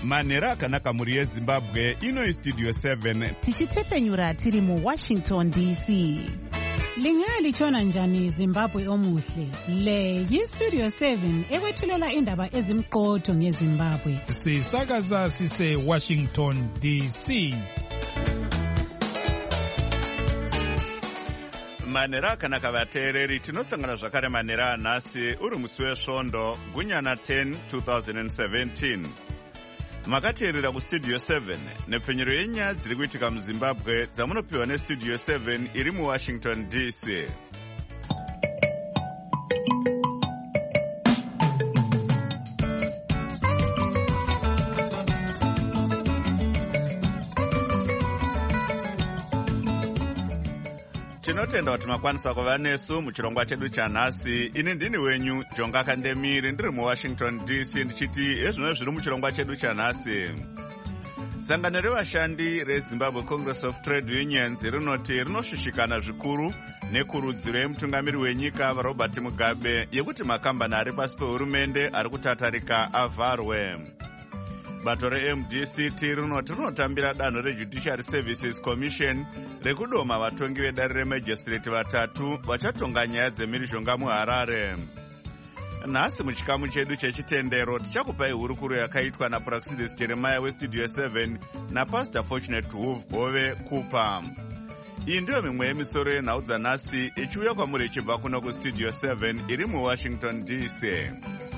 manhero akanaka mhuri yezimbabwe. Ino Studio 7 tichitefenyura tiri muWashington DC. Lingalitshona njani Zimbabwe omuhle? Le yiStudio 7 ekwethulela indaba ezimqotho ngeZimbabwe. Sisakaza sise Washington DC. manhero akanaka vateereri, tinosangana zvakare manhero anhasi uri musi wesvondo gunyana 10 2017. Makateerera kuStudio 7 nepfenyuro yenyaya dziri kuitika muZimbabwe dzamunopiwa neStudio 7 iri muWashington DC. Tinotenda kuti makwanisa kuva nesu muchirongwa chedu chanhasi. Ini ndini wenyu Jonga Kandemiri, ndiri muWashington DC, ndichiti ezvino zviri muchirongwa chedu chanhasi. Sangano revashandi reZimbabwe Congress of Trade Unions rinoti rinoshushikana zvikuru nekurudziro yemutungamiri wenyika Robert Mugabe yekuti makambani ari pasi pehurumende ari kutatarika avharwe. Bato reMDCT rinoti rinotambira danho reJudiciary Services Commission rekudoma vatongi vedare remajistrate vatatu vachatonga nyaya dzemhirizhonga muHarare. Nhasi muchikamu chedu chechitendero tichakupai hurukuro yakaitwa naPraxidis Jeremiah weStudio 7 naPastor Fortunate Hove Kupa. Iyi ndiyo mimwe yemisoro yenhau dzanhasi ichiuya kwamuri ichibva kuno kuStudio 7 iri muWashington DC.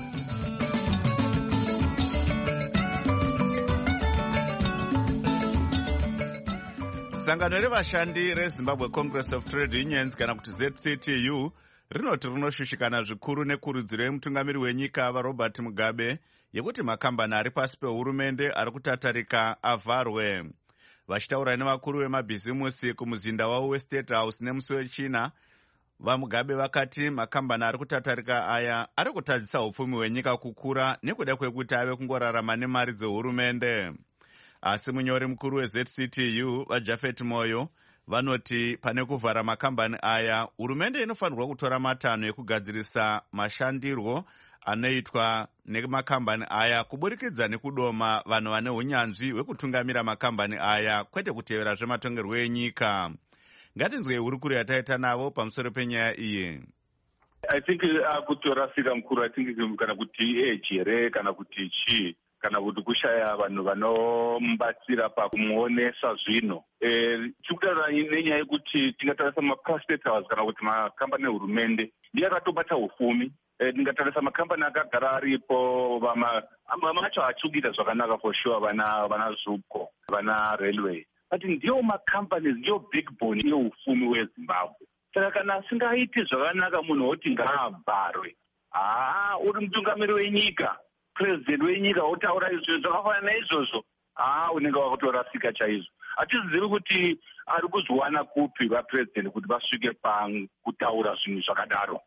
Sangano revashandi reZimbabwe Congress of Trade Unions kana kuti ZCTU rinoti rinoshushikana zvikuru nekurudziro yemutungamiri wenyika Robert Mugabe yekuti makambani ari pasi pehurumende ari kutatarika avharwe. Vachitaura nevakuru vemabhizimusi kumuzinda wavo weState House nemusi wechina, vaMugabe vakati makambani ari kutatarika aya ari kutadzisa upfumi hwenyika kukura nekuda kwekuti ave kungorarama nemari dzehurumende. Asi munyori mukuru weZCTU vaJafet Moyo vanoti pane kuvhara makambani aya, hurumende inofanirwa kutora matanho ekugadzirisa mashandirwo anoitwa nemakambani aya kuburikidza nekudoma vanhu vane unyanzvi hwekutungamira makambani aya, kwete kutevera zvematongerwo enyika. Ngatinzwei hurukuro yataita navo pamusoro penyaya iyi. I think kutorasika mukuru, I think kana kuti ejere kana kuti chii kana kuti kushaya vanhu vanomubatsira pakumuonesa zvino. Tikutaura nenyaya yekuti tingatarisa maprostate house kana kuti makambani ehurumende ndiye akatobata upfumi. Tingatarisa makambani akagara aripo, mamwe acho achikuita zvakanaka for sure, vana Zupco, vana railway, but ndiyo makambani, ndiyo backbone yeupfumi hweZimbabwe. Saka kana asingaiti zvakanaka munhu woti ngaabharwe, uri mutungamiri wenyika, president wenyika otaura izvo zvakafanana naizvozvo, unenge wakutorasika chaizvo. Hatizivi kuti ari kuzwana kupi vapresident kuti vasvike pakutaura zvinhu zvakadaro.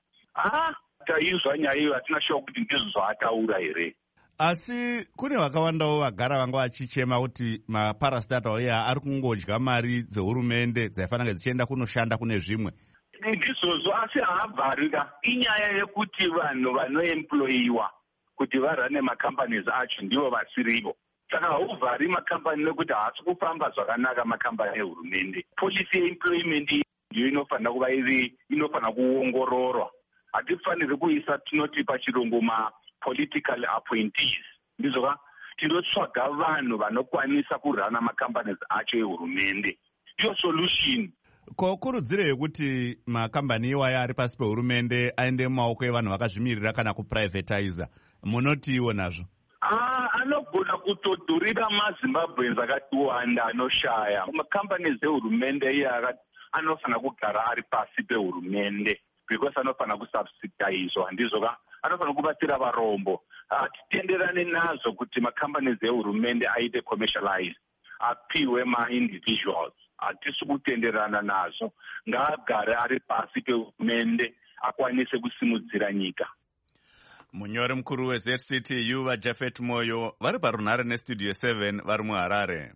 Taizwa nyaya iyo, hatina shuwa kuti ndizvo zvaataura here. Asi kune vakawandawo vagara vanga vachichema kuti maparastatal aya ari kungodya mari dzehurumende dzaifanira dzichienda kunoshanda kune zvimwe. Ndizvozvo, asi haabvarika. Inyaya yekuti vanhu vanoemployiwa kuti varane makambani acho ndivo vasirivo. Saka hauvhari makambani nekuti haasi kufamba zvakanaka makambani ehurumende. Policy yeemployment ndiyo inofanira kuva inofanira kuongororwa. Hatifaniri kuisa tinoti pachirungu political appointees. Ndizvo tinotsvaga vanhu vanokwanisa kurana makambani acho ehurumende. Ndiyo solution. Kokurudzire yekuti makambani iwaya ari pasi pehurumende aende mumaoko evanhu vakazvimirira kana kuprivatiza, munoti iwo nazvo? Anogona kutodhurira maZimbabweans akati wanda anoshaya. Makambani ehurumende iye anofanira kugara ari pasi pehurumende because anofanira kusubsidizwa. Handizvo anofanira kubatsira varombo. Titenderane nazvo kuti makambani ehurumende aite commercialized, apiwe ma-individuals. Hatisi kutenderana nazvo. Ngaagare ari pasi pehurumende akwanise kusimudzira nyika. Munyori mukuru weZCTU vaJafet Moyo vari parunhare neStudio 7 vari muHarare.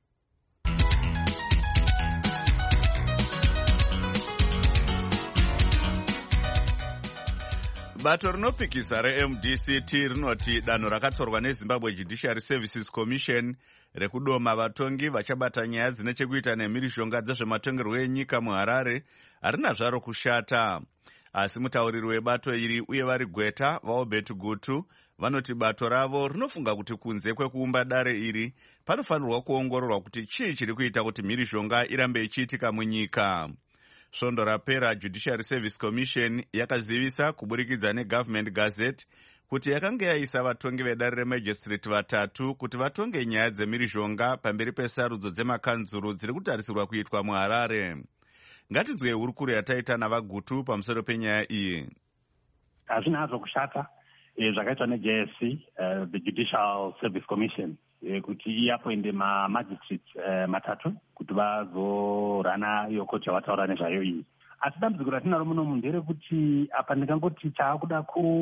Bato rinopikisa reMDCT rinoti danho rakatorwa neZimbabwe Judiciary Services Commission rekudoma vatongi vachabata nyaya dzine chekuita nemhirizhonga dzezvematongerwo enyika muHarare harina zvaro kushata. Asi mutauriri webato iri uye vari gweta vaObert Gutu vanoti bato ravo rinofunga kuti kunze kwekuumba dare iri panofanirwa kuongororwa kuti chii chiri kuita kuti mhirizhonga irambe ichiitika munyika. Svondo rapera Judiciary Service Commission yakazivisa kuburikidza neGovernment Gazette kuti yakanga yaisa vatongi vedare remagistrate vatatu kuti vatonge nyaya dzemhirizhonga pamberi pesarudzo dzemakanzuru dziri kutarisirwa kuitwa muHarare. Ngatinzwe hurukuro yataita navaGutu pamusoro penyaya iyi. Hazvina hazvo kushata zvakaitwa neJSC, the Judicial Service Commission, kuti iapoinde magistrates matatu kuti vazorana iyo koti yavataura nezvayo iyi. Asi dambudziko ratinaro muno nderekuti apa ndingangoti taakuda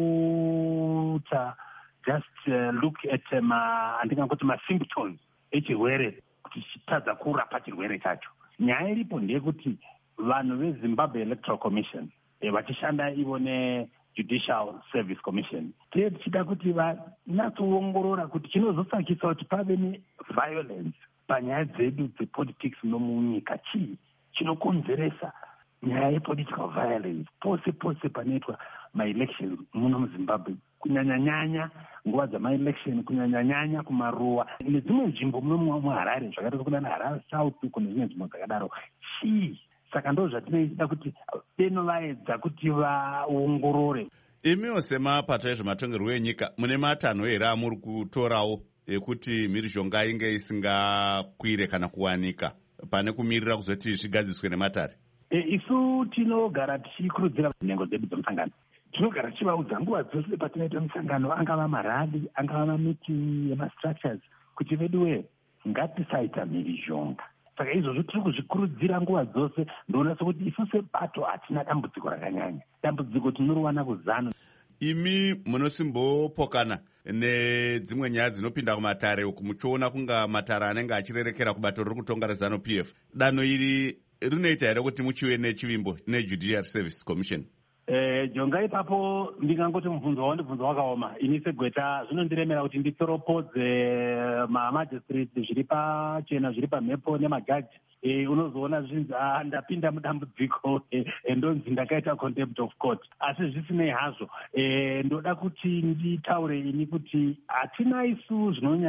kuta just look at andingangoti masymptoms echirwere kuti chitadza kurapa chirwere chacho. Nyaya iripo ndeyekuti vanhu veZimbabwe Electoral Commission vachishanda ivo neJudicial Service Commission tichida kuti vanatsoongorora kuti chinozosakisa kuti pave neviolence panyaya dzedu dzepolitics nomunyika. Chii chinokonzeresa nyaya yepolitical violence pose panoitwa maelections muno muZimbabwe, kunyanyanyanya nguva dzamaelection, kunyanyanyanya kumaruwa nedzimwe nzvimbo muno muHarare zvakaita kuna Harare South kune dzimwe nzvimbo dzakadaro. Chii? Saka ndo zvatinoita kuti denovaedza kuti vaongorore. Imiwo semapato ezvematongerwo enyika mune matanho here amuri kutorawo ekuti mhirizhonga inge isingakwire kana kuwanika pane kumirira kuzoti zvigadziswe nematare? Isu tinogara tichikurudzira nhengo dzedu dzemusangano, tinogara tichivaudza nguva dzose patinoita musangano, angava marali, angava mamiti emastructures, kuti veduwe ngatisaita mhirizhonga. Saka izvozvo tiri kuzvikurudzira nguva dzose. Ndoona sokuti isu sebato hatina dambudziko rakanyanya, dambudziko tinoriwana kuzano. Imi munosimbopokana nedzimwe nyaya dzinopinda kumatare uku muchiona kunga matare anenge achirerekera kubato riri kutonga reZanu PF. Danho iri rinoita here kuti muchiwe nechivimbo neJudiciary Service Commission? Jonga ipapo ndingangoti mubvunzo wandibvunzo wakaoma. Ini segweta zvinondiremera kuti nditoropodze magistrates zviri pachena zviri pamhepo nemajaji. Unozoona zvinzi ndapinda mudambudziko ndonzi ndakaita contempt of court. Asi zvisinei hazvo, ndoda kuti nditaure ini kuti hatina isu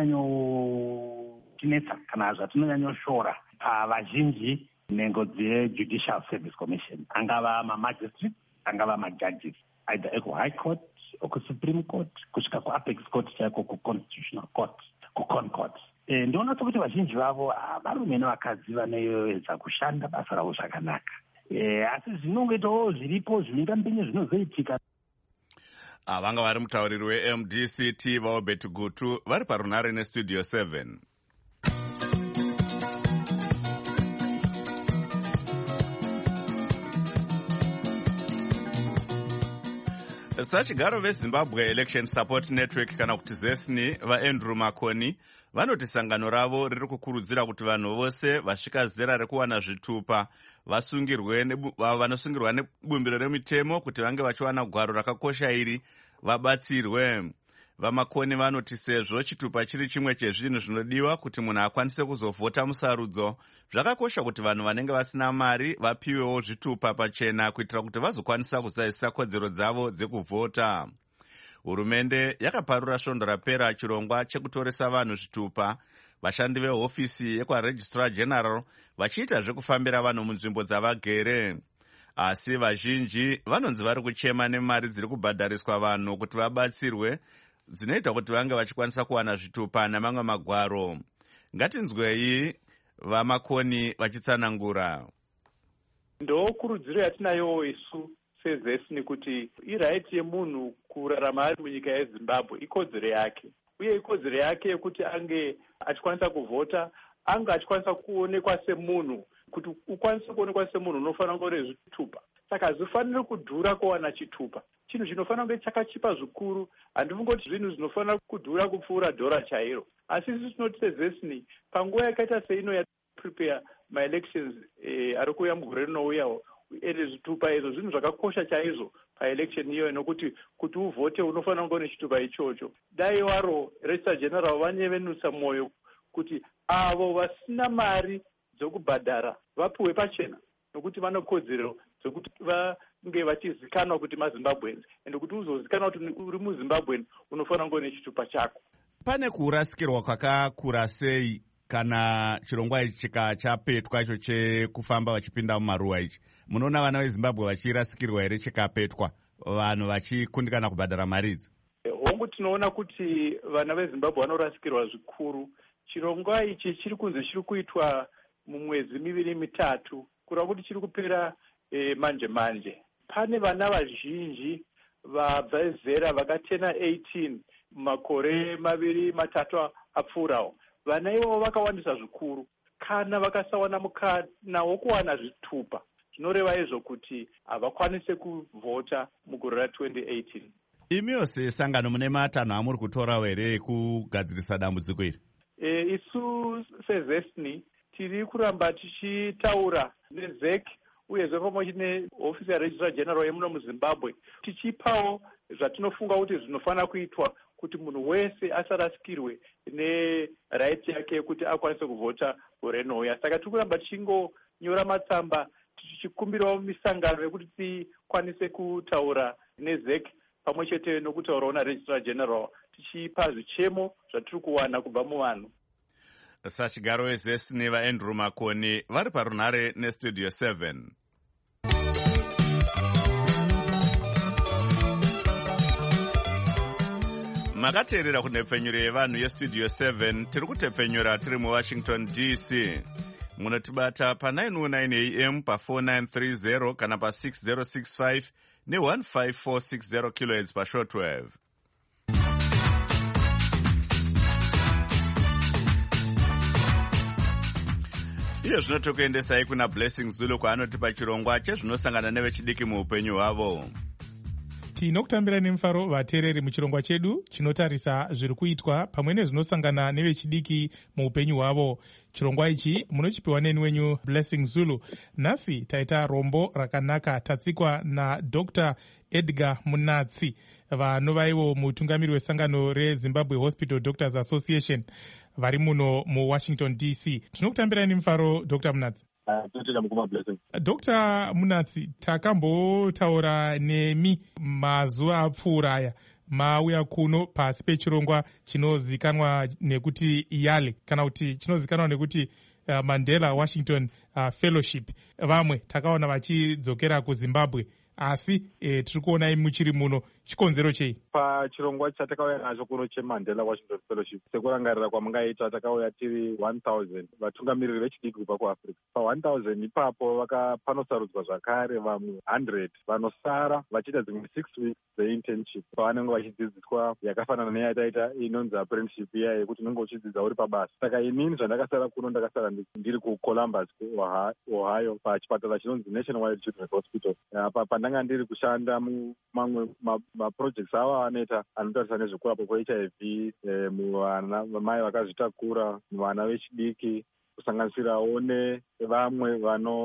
zvinonyanyotinetsa kana zvatinonyanyoshora pavazhinji nhengo dzeJudicial Service Commission, angava mamagistrates, angava majudges, either ekuHigh Court, okuSupreme Court, kusvika kuApex Court chaiko, kuConstitutional Court, kuConcourt. Ndoona sokuti vazhinji vavo varume nevakadzi vanoedza kushanda basa ravo zvakanaka. Asi zvinongoitawo zviripo zvimhingamupinyi zvinozoitika. Vanga vari mutauriri weMDCT vaObert Gutu vari parunare neStudio 7. Sachigaro veZimbabwe Election Support Network kana kuti ZESNI vaAndrew Makoni vanoti sangano ravo riri kukurudzira kuti vanhu vose vasvika zera rekuwana zvitupa vanosungirwa nebumbiro remitemo kuti vange vachiwana gwaro rakakosha iri vabatsirwe. VaMakoni vanoti sezvo chitupa chiri chimwe chezvinhu zvinodiwa kuti munhu akwanise kuzovhota musarudzo, zvakakosha kuti vanhu vanenge vasina mari vapiwewo zvitupa pachena kuitira kuti vazokwanisa kuzadzisa kodzero dzavo dzekuvhota. Hurumende yakaparura svondo rapera chirongwa chekutoresa vanhu zvitupa, vashandi vehofisi yekwaRegistrar General vachiita zvekufambira vanhu munzvimbo dzavagere. Asi vazhinji vanonzi vari kuchema nemari dziri kubhadhariswa vanhu kuti vabatsirwe, dzinoita kuti vange vachikwanisa kuwana zvitupa namamwe magwaro. Ngatinzwei vaMakoni vachitsanangura. Ndokurudziro yatinayo isu seZESNI kuti iraiti yemunhu kurarama ari munyika yeZimbabwe ikodzero yake, uye ikodzero yake yekuti ange achikwanisa kuvhota, ange achikwanisa kuonekwa semunhu. Kuti ukwanise kuonekwa semunhu unofanira kunge une zvitupa. Saka hazvifaniri kudhura kuwana chitupa. Chinhu chinofanira kunge chakachipa zvikuru. Handifungoti zvinhu zvinofanira kudhura kupfuura dhora chairo. Asi isu tinoti seZESNI panguva yakaita seino yaprepare maelections ari kuuya mugore rinouya, ende zvitupa izvo zvinhu zvakakosha chaizvo paelection iyoyo, nokuti kuti uvhote unofanira kunge une chitupa ichocho. Dai waro registrar general vanyevenutsa mwoyo kuti avo vasina mari dzokubhadhara vapiwe pachena, nokuti vane kodzero dzekuti vange vachizikanwa kuti maZimbabweans, ende kuti uzozikanwa kuti uri muZimbabwean unofanira kunge une chitupa chako. Pane kurasikirwa kwakakura sei kana chirongwa ichi chika chapetwa icho chekufamba vachipinda mumaruwa ichi? Munoona vana veZimbabwe vachirasikirwa here chikapetwa, vanhu vachikundikana kubhadhara mari idzi? Hongu tinoona kuti vana veZimbabwe vanorasikirwa zvikuru. Chirongwa ichi chiri kunzi chiri kuitwa mumwedzi miviri mitatu, kureva kuti chiri kupera manje manje. Pane vana vazhinji vabva zera vakatena 18 makore maviri matatu apfuurawo. Vana ivo vakawandisa zvikuru. Kana vakasawana mukana wokuwana zvitupa, zvinoreva izvo kuti havakwanise kuvhota mugore ra2018. Imiwo sesangano mune matanho amuri kutorawo here ekugadzirisa dambudziko iri? Isu sezesni tiri kuramba tichitaura neZEC uyezve pamwe nehofisi yaregistrar general yemuno muZimbabwe, tichipawo zvatinofunga kuti zvinofanira kuitwa kuti munhu wese asarasikirwe neraiti yake kuti akwanise kuvhota gore rinouya. Saka tiri kuramba tichingonyora matsamba tichikumbirawo misangano yekuti tikwanise kutaura neZEC pamwe chete nokutaurawo naregistrar general tichipa zvichemo zvatiri kuwana kubva muvanhu. Sachigaro wezesni vaAndrew Makoni vari parunhare nestudio 7. Makateerera kunhepfenyuro yevanhu yestudio 7. Tiri kutepfenyura tiri muWashington DC. Munotibata pa909 AM pa4930 kana pa6065 ne15460 kHz pashortwave. Iyo zvino tokuendesai kuna Blessing Zulu kwaanotipa chirongwa chezvinosangana nevechidiki muupenyu hwavo. Tinokutambira nemufaro vateereri muchirongwa chedu chinotarisa zviri kuitwa pamwe nezvinosangana nevechidiki muupenyu hwavo. Chirongwa ichi munochipiwa neni wenyu Blessing Zulu. Nhasi taita rombo rakanaka tatsikwa naDr. Edgar Munatsi, vanovaivo mutungamiri wesangano reZimbabwe Hospital Doctors Association, vari muno muWashington DC. Tinokutambira nemufaro Dr. Munatsi. Dr. Munatsi, takambotaura nemi mazuva apfuura aya mauya kuno pasi pechirongwa chinozikanwa nekuti YALE kana kuti chinozikanwa nekuti Mandela Washington Fellowship. Vamwe takaona vachidzokera kuZimbabwe, asi tiri kuonai muchiri muno. Chikonzero chei? Pachirongwa chatakauya nacho kuno cheMandela Washington Fellowship, sekurangarira kwamungaita, takauya tiri 1000 vatungamiriri vechidiki kubva kuAfrica. Pa1000 ipapo panosarudzwa zvakare vamwe 100 vanosara vachiita dzimwe 6 weeks dzeinternship pavanenge vachidzidziswa yakafanana neyataita inonzi apprenticeship iya yekuti unenge uchidzidza uri pabasa. Saka inini zvandakasara kuno, ndakasara ndiri kuColumbus, Ohio, pachipatara chinonzi Nationwide Children's Hospital. Pandanga ndiri kushanda mumamwe maprojects ava anoita anotarisa nezvekurapwa kweHIV, mai vakazvitakura, vana vechidiki, kusanganisirawo nevamwe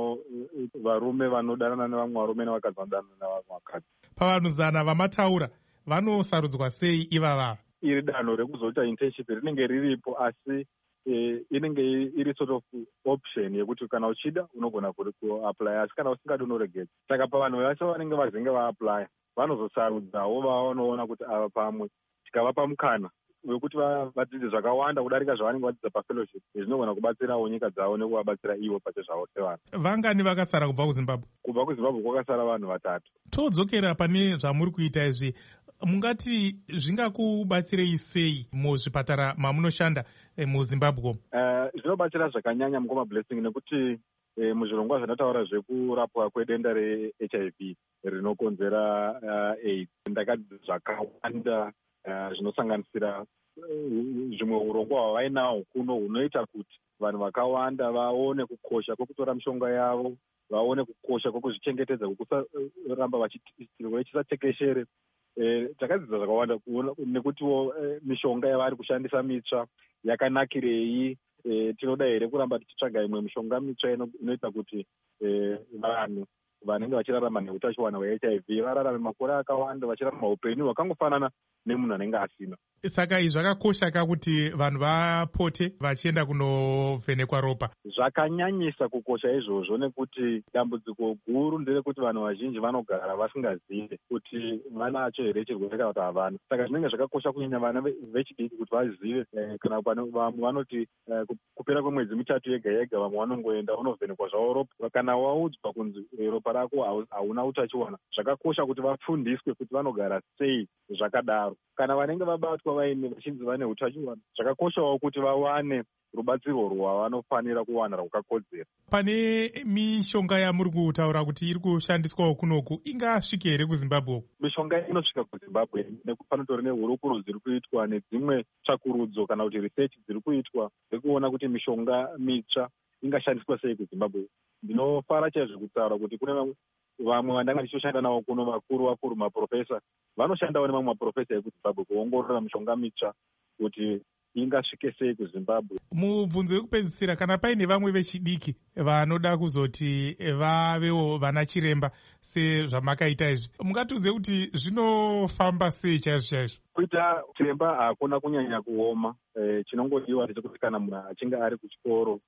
varume vanodanana nevamwe varume nevakadzi vanodanana nevamwe vakadzi. Pavanhu zana vamataura vanosarudzwa sei ivava? Iri danho rekuzoita internship rinenge riripo, asi inenge iri sort of option yekuti kana uchida unogona kuapply, asi kana usingadi unoregedza. Saka pavanhu vacho vanenge vazenge vaapply vanozosarudzawo vanoona kuti ava pamwe tikavapa mukana wekuti vadzidze zvakawanda kudarika zvavanenge vadzidza pafellowship, zvinogona kubatsirawo nyika dzavo nekuvabatsira ivo pachezvavo sevanhu. Vangani vakasara kubva kuZimbabwe? Kubva kuZimbabwe kwakasara vanhu 3. Todzokera pane zvamuri kuita izvi, mungati zvingakubatsirei sei muzvipatara mamunoshanda muZimbabwe? Zvinobatsira zvakanyanya mukoma Blessing, nekuti muzvirongwa zvandataura zvekurapwa kwedenda reHIV rinokonzera AIDS, ndakadzidza zvakawanda zvinosanganisira zvimwe urongwa hwavainaho kuno hunoita kuti vanhu vakawanda vaone kukosha kwekutora mishonga yavo, vaone kukosha kwekuzvichengetedza, kwekusaramba chirwere chisatekeshere. Takadzidza zvakawanda nekutiwo mishonga yavari kushandisa mitsva yakanakirei. Tinoda here kuramba tichitsvaga imwe mishonga mitsva inoita kuti vanhu vanenge vachirarama neutachiwana hweHIV vararame makore akawanda vachirarama upenyu hwakangofanana nemunhu anenge asina. Saka izvi zvakakosha kuti vanhu vapote vachienda kunovhenekwa ropa. Zvakanyanyisa kukosha izvozvo nekuti dambudziko guru nderekuti vanhu vazhinji vanogara vasingazive kuti vanacho here chirwere kana kuti havana. Saka zvinenge zvakakosha kunyanya vana vechidiki kuti vazive, kana vamwe vanoti kupera kwemwedzi mitatu yega yega vamwe vanongoenda unovhenekwa zvavo ropa. Kana waudzwa kunzi ropa rako hauna utachiwana, zvakakosha kuti vafundiswe kuti vanogara sei zvakadaro. Kana vanenge vabatwa vachinzi vane utachiwana, zvakakoshawo kuti vawane rubatsiro rwavanofanira kuwana rwakakodzera. Pane mishonga yamuri kutaura kuti iri kushandiswawo kunoku, ingasvike here kuZimbabwe? Mishonga inosvika kuZimbabwe panotori nehurukuro dziri kuitwa nedzimwe tsvakurudzo kana kuti research dziri kuitwa dzekuona kuti mishonga mitsva ingashandiswa sei kuZimbabwe. Ndinofara chaizvo kutaura kuti kune vamwe vandanga ndichishanda navo kuno vakuru maprofesa vanoshandawo nemamwe maprofesa ekuZimbabwe kuongorora mishonga mitsva kuti ingasvike sei kuZimbabwe. Mubvunzo wekupedzisira, kana paine vamwe vechidiki vanoda kuzoti vavewo vana chiremba sezvamakaita izvi, mungatiudze kuti zvinofamba sei chaizvo chaizvo? Kuita chiremba hakuna kunyanya kuoma. Chinongodiwa ndechekuti kana munhu achinge ari kuchikoro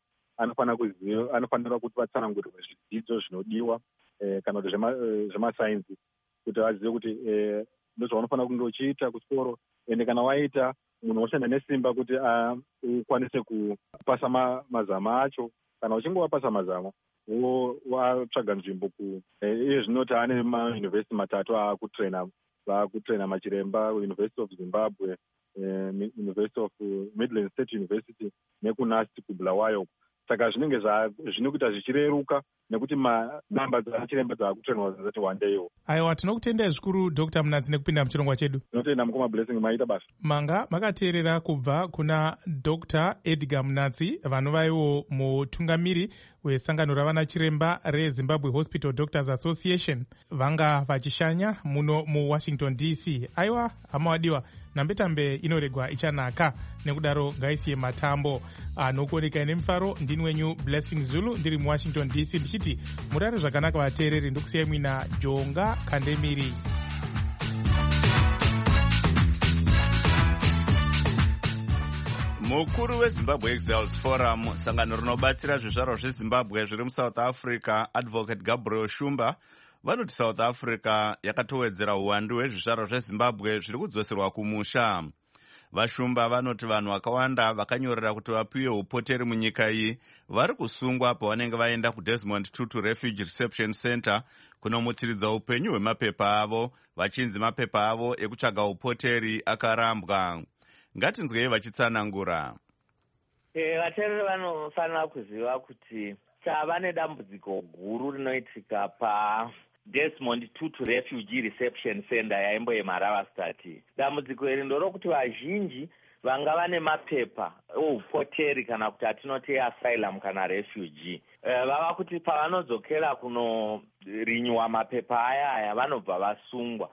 anofanira kuti vatsanangurirwe zvidzidzo zvinodiwa kana kuti zvemasainzi, kuti vazive kuti ndozvaunofanira kunge uchiita kuchikoro. Ende kana waita, munhu woshanda nesimba kuti ukwanise kupasa mazama acho. Kana uchinge wapasa mazama watsvaga nzvimbo iye zvinoti ane mayunivhesiti matatu vaakutraina machiremba, University of Zimbabwe, University of Midland State University nekunasti kuBulawayo. Saka zvinenge zvinokuita zvichireruka nekuti namba dzachiremba dzaakutrainwa dzati wandeiwo. Aiwa, tinokutendai zvikuru Dr. Munatsi nekupinda muchirongwa chedu. Tinotenda mukoma Blessing, maita basa. Manga makateerera kubva kuna Dr. Edgar Munatsi, vanovaiwo mutungamiri wesangano ravana chiremba reZimbabwe Hospital Doctors Association, vanga vachishanya muno muWashington DC. Aiwa, hama wadiwa, nambetambe inoregwa ichanaka, nekudaro ngaisiye matambo anokuoneka nemufaro. Ndini wenyu Blessing Zulu, ndiri muWashington DC, ndichiti murare zvakanaka vateereri, ndokusiyai mwina Jonga Kandemiri. Mukuru weZimbabwe Exiles Forum, sangano rinobatsira zvizvarwa zveZimbabwe zviri muSouth Africa, Advocate Gabriel Shumba, vanoti South Africa yakatowedzera uwandu hwezvizvarwa zveZimbabwe zviri kudzoserwa kumusha. Vashumba vanoti vanhu vakawanda vakanyorera kuti vapiwe upoteri munyika iyi vari kusungwa pavanenge vaenda kuDesmond Tutu Refugee Reception Center kunomutsiridza upenyu hwemapepa avo, vachinzi mapepa avo ekutsvaga upoteri akarambwa. Ngatinzwei vachitsanangura. Vateereri vanofanira kuziva kuti tava nedambudziko guru rinoitika paDesmond Tutu Refugee Reception Center yaimboyeMarava State. Dambudziko iri ndorokuti vazhinji vanga vane mapepa oupoteri kana kuti atinoti asylum kana refugee. Vava kuti pavanodzokera kunorinywa mapepa aya vanobva vasungwa.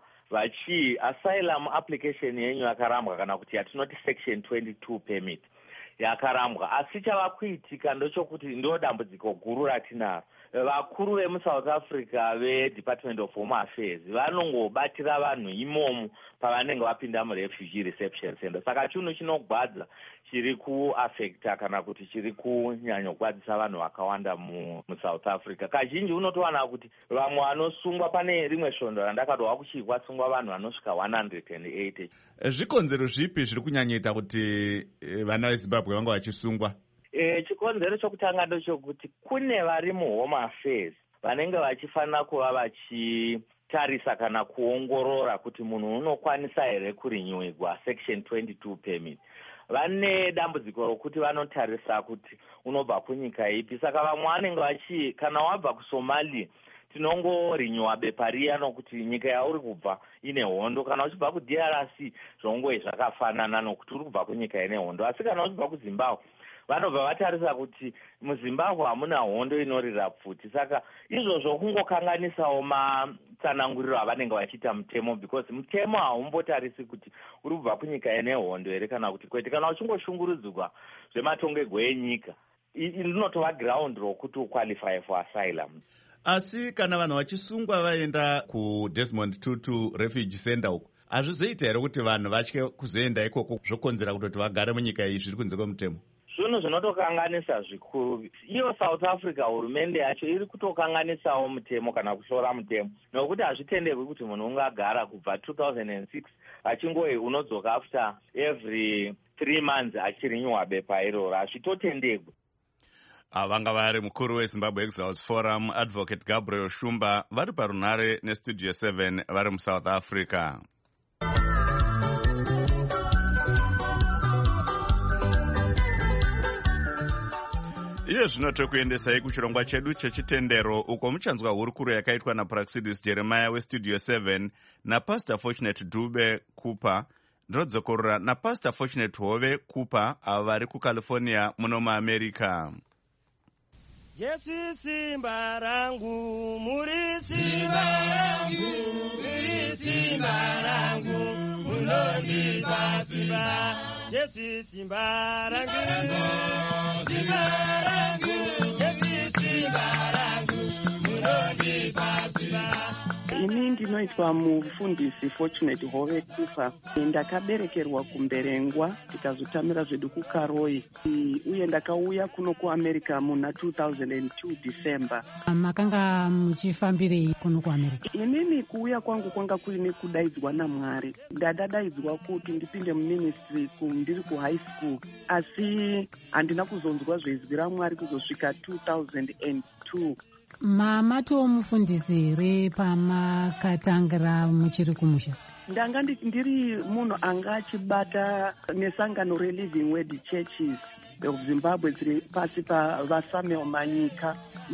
Asylum application yenyu yakarambwa kana kuti yatinoti section 22 permit yakarambwa, asi chava kuitika ndochokuti ndo dambudziko guru ratinaro. Vakuru vemuSouth Africa veDepartment of Home Affairs vanongobatira vanhu imomo pavanenge vapinda muRefugee Reception Center. Saka chinhu chinogwadza chiri kuafekta kana kuti chiri kunyanyogwadzisa vanhu vakawanda muSouth Africa. Kazhinji unotowana kuti vamwe vanosungwa, pane rimwe svondo randakadwa kuchii kwasungwa vanhu vanosvika 180. Zvikonzero zvipi zviri kunyanyaita kuti vana veZimbabwe vanga vachisungwa? Chikonzero chokutanga ndechokuti kune vari muHome Affairs vanenge vachifanira kuva vachitarisa kana kuongorora kuti munhu unokwanisa here kurinyuigwa section 22 permit. Vane dambudziko rokuti vanotarisa kuti unobva kunyika ipi. Saka vamwe vanenge kana wabva kuSomalia tinongorinyuwa bepa riya nokuti nyika yauri kubva ine hondo. Kana uchibva kuDRC zvongwe zvakafanana nokuti uri kubva kunyika ine hondo. Asi kana uchibva kuZimbabwe vanobva vatarisa kuti muZimbabwe hamuna hondo inorira pfuti. Saka izvozvo kungokanganisawo matsananguriro avanenge vachiita mutemo, because mutemo haumbotarisi kuti uri kubva kunyika ine hondo here kana kuti kwete. Kana uchingoshungurudzwa zvematongego enyika, iri rinotova ground rokuti uqualify for asylum. Asi kana vanhu vachisungwa vaenda kuDesmond Tutu refugee center uko, hazvizoita here kuti vanhu vatye kuzoenda ikoko zvokonzera kutoti vagare munyika iyi zviri kunze kwemutemo? Zvinhu zvinotokanganisa zvikuru. Iyo South Africa hurumende yacho iri kutokanganisawo mutemo kana kushora mutemo, nokuti hazvitenderwi kuti munhu ungagara kubva 2006 achingoi unodzoka after every 3 months achirinywa bepa iroro, hazvitotenderwi. Vanga vari mukuru weZimbabwe Exiles Forum Advocate Gabriel Shumba vari parunare neStudio 7 vari muSouth Africa. Iye zvino tokuendesai kuchirongwa chedu chechitendero, uko muchanzwa hurukuro yakaitwa naPraxidis Jeremiah weStudio 7 naPastor Fortunate Dube Cooper, ndinodzokorora naPastor Fortunate Hove Cooper ava vari kuCalifornia muno muAmerica. Jesu simba rangu, muri simba rangu, muri simba rangu, munondipa simba. Jesu simba rangu, simba rangu, Jesu simba rangu, munondipa simba. Ini ndinoitwa mufundisi Fortunate Hove Cooper. Ndakaberekerwa kuMberengwa tikazotamira zvedu kuKaroi, uye ndakauya kuno kuAmerica muna 2002 December. Makanga muchifambirei kuno kuAmerica? Inini kuuya kwangu kwanga kuine kudaidzwa naMwari. Ndadaidzwa kuti ndipinde muministry ndiri kuhigh school, asi handina kuzonzwa zvezwi raMwari kuzosvika 2002. Mamato mufundisi here pamakatangira muchiri kumusha? Ndanga ndiri munhu anga achibata nesangano reLiving Word Churches of Zimbabwe dziri pasi pavaSamuel Manyika.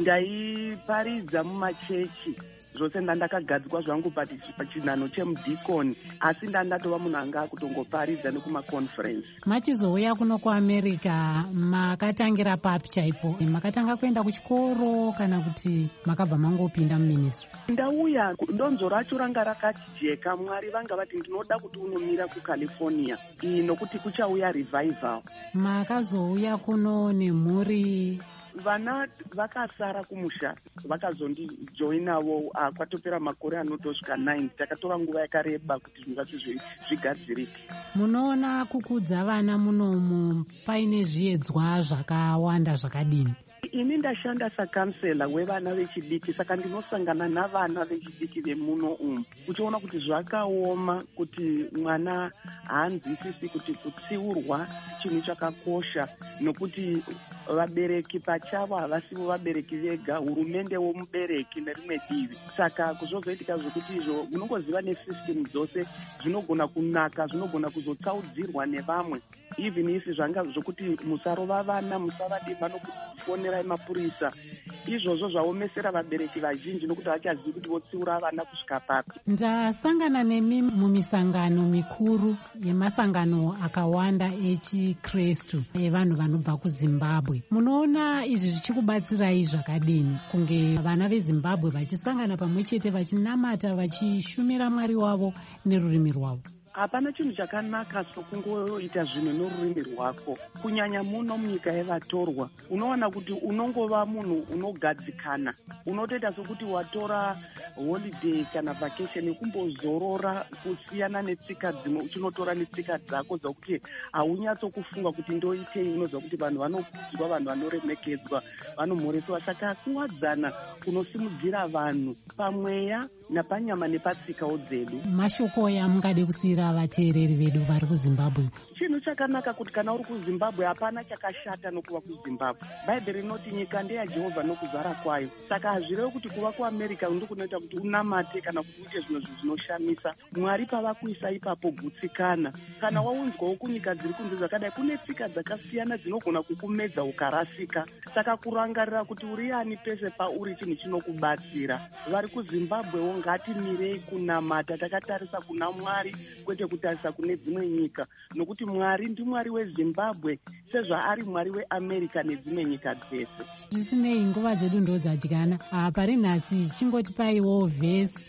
Ndaiparidza mumachechi zvose ndandakagadzikwa zvangu pachinhano chemudhikoni, asi ndatova munhu anga akutongoparidza nekumaconference. Machizouya kuno kuAmerica makatangira papi chaipo? Makatanga kuenda kuchikoro kana kuti makabva mangopinda muministry? Ndauya donzo racho ranga rakatijeka. Mwari vanga vati ndinoda kuti unomira kuCalifornia nokuti kuchauya revival. Makazouya kuno nemhuri? Vana vakasara kumusha vakazondijoinavo kwatopera makore anotosvika 9. Takatora nguva yakareba kuti zvinhu zvacho zvigadzirike. Munoona kukudza vana munomu paine zviedzwa zvakawanda zvakadini? Ini ndashanda sakansela wevana vechidiki, saka ndinosangana navana vechidiki vemuno umu uchiona kuti zvakaoma kuti mwana haanzwisisi kuti kutsiurwa chinhu chakakosha, nokuti vabereki pachavo havasivo vabereki vega, hurumende womubereki nerimwe divi. Saka kuzozoitika zvokuti izvo unongoziva nesystem dzose zvinogona kunaka, zvinogona kuzotsaudzirwa nevamwe. Even isi zvanga zvokuti musarova vana, musavadiva nokufonera mapurisa, izvozvo zvaomesera vabereki vazhinji nokuti vachazivi kuti votsiura vana kusvika papi. Ndasangana nemi mumisangano mikuru yemasangano akawanda echiKristu evanhu vanobva kuZimbabwe. Munoona izvi zvichikubatsirai zvakadini kunge vana veZimbabwe vachisangana pamwe chete vachinamata vachishumira Mwari wavo nerurimi rwavo? Hapana chinhu chakanaka sokungoita zvinhu norurimi rwako, kunyanya muno munyika yevatorwa. Unowana kuti unongova munhu unogadzikana, unotoita sokuti watora holiday kana vacation yekumbozorora, kusiyana netsika dzimwe, uchinotora netsika dzako dzokuti haunyatsokufunga kuti ndoitei. Unoziva kuti vanhu vanokudzwa, vanhu vanoremekedzwa, vanomhoreswa. Saka kuwadzana kunosimudzira vanhu pamweya napanyama nepatsikawo dzedu. Mashoko yamungade kusiyira vateereri vedu vari kuZimbabwe? Chinhu chakanaka kuti kana uri kuZimbabwe hapana chakashata nokuva kuZimbabwe. Bhaibheri rinoti nyika ndeyaJehovha nokuzara kwayo. Saka hazvirevi kuti kuva kuAmerica ndokunoita kuti unamate kana kuti uite zvinhu zvinoshamisa. Mwari pavakuisa ipapo gutsikana. Kana waunzwawo kunyika dziri kunze dzakadai kune tsika dzakasiyana dzinogona kukumedza ukarasika. Saka kurangarira kuti uri ani pese pauri chinhu chinokubatsira. Vari kuZimbabwewo ngatimirei kunamata takatarisa kuna Mwari kwete kutarisa kune dzimwe nyika, nokuti Mwari ndiMwari weZimbabwe sezvaari Mwari weAmerica nedzimwe nyika dzese. Zvisinei nguva dzedu ndo dzadyana. Pari nhasi chingoti paiwo vhesi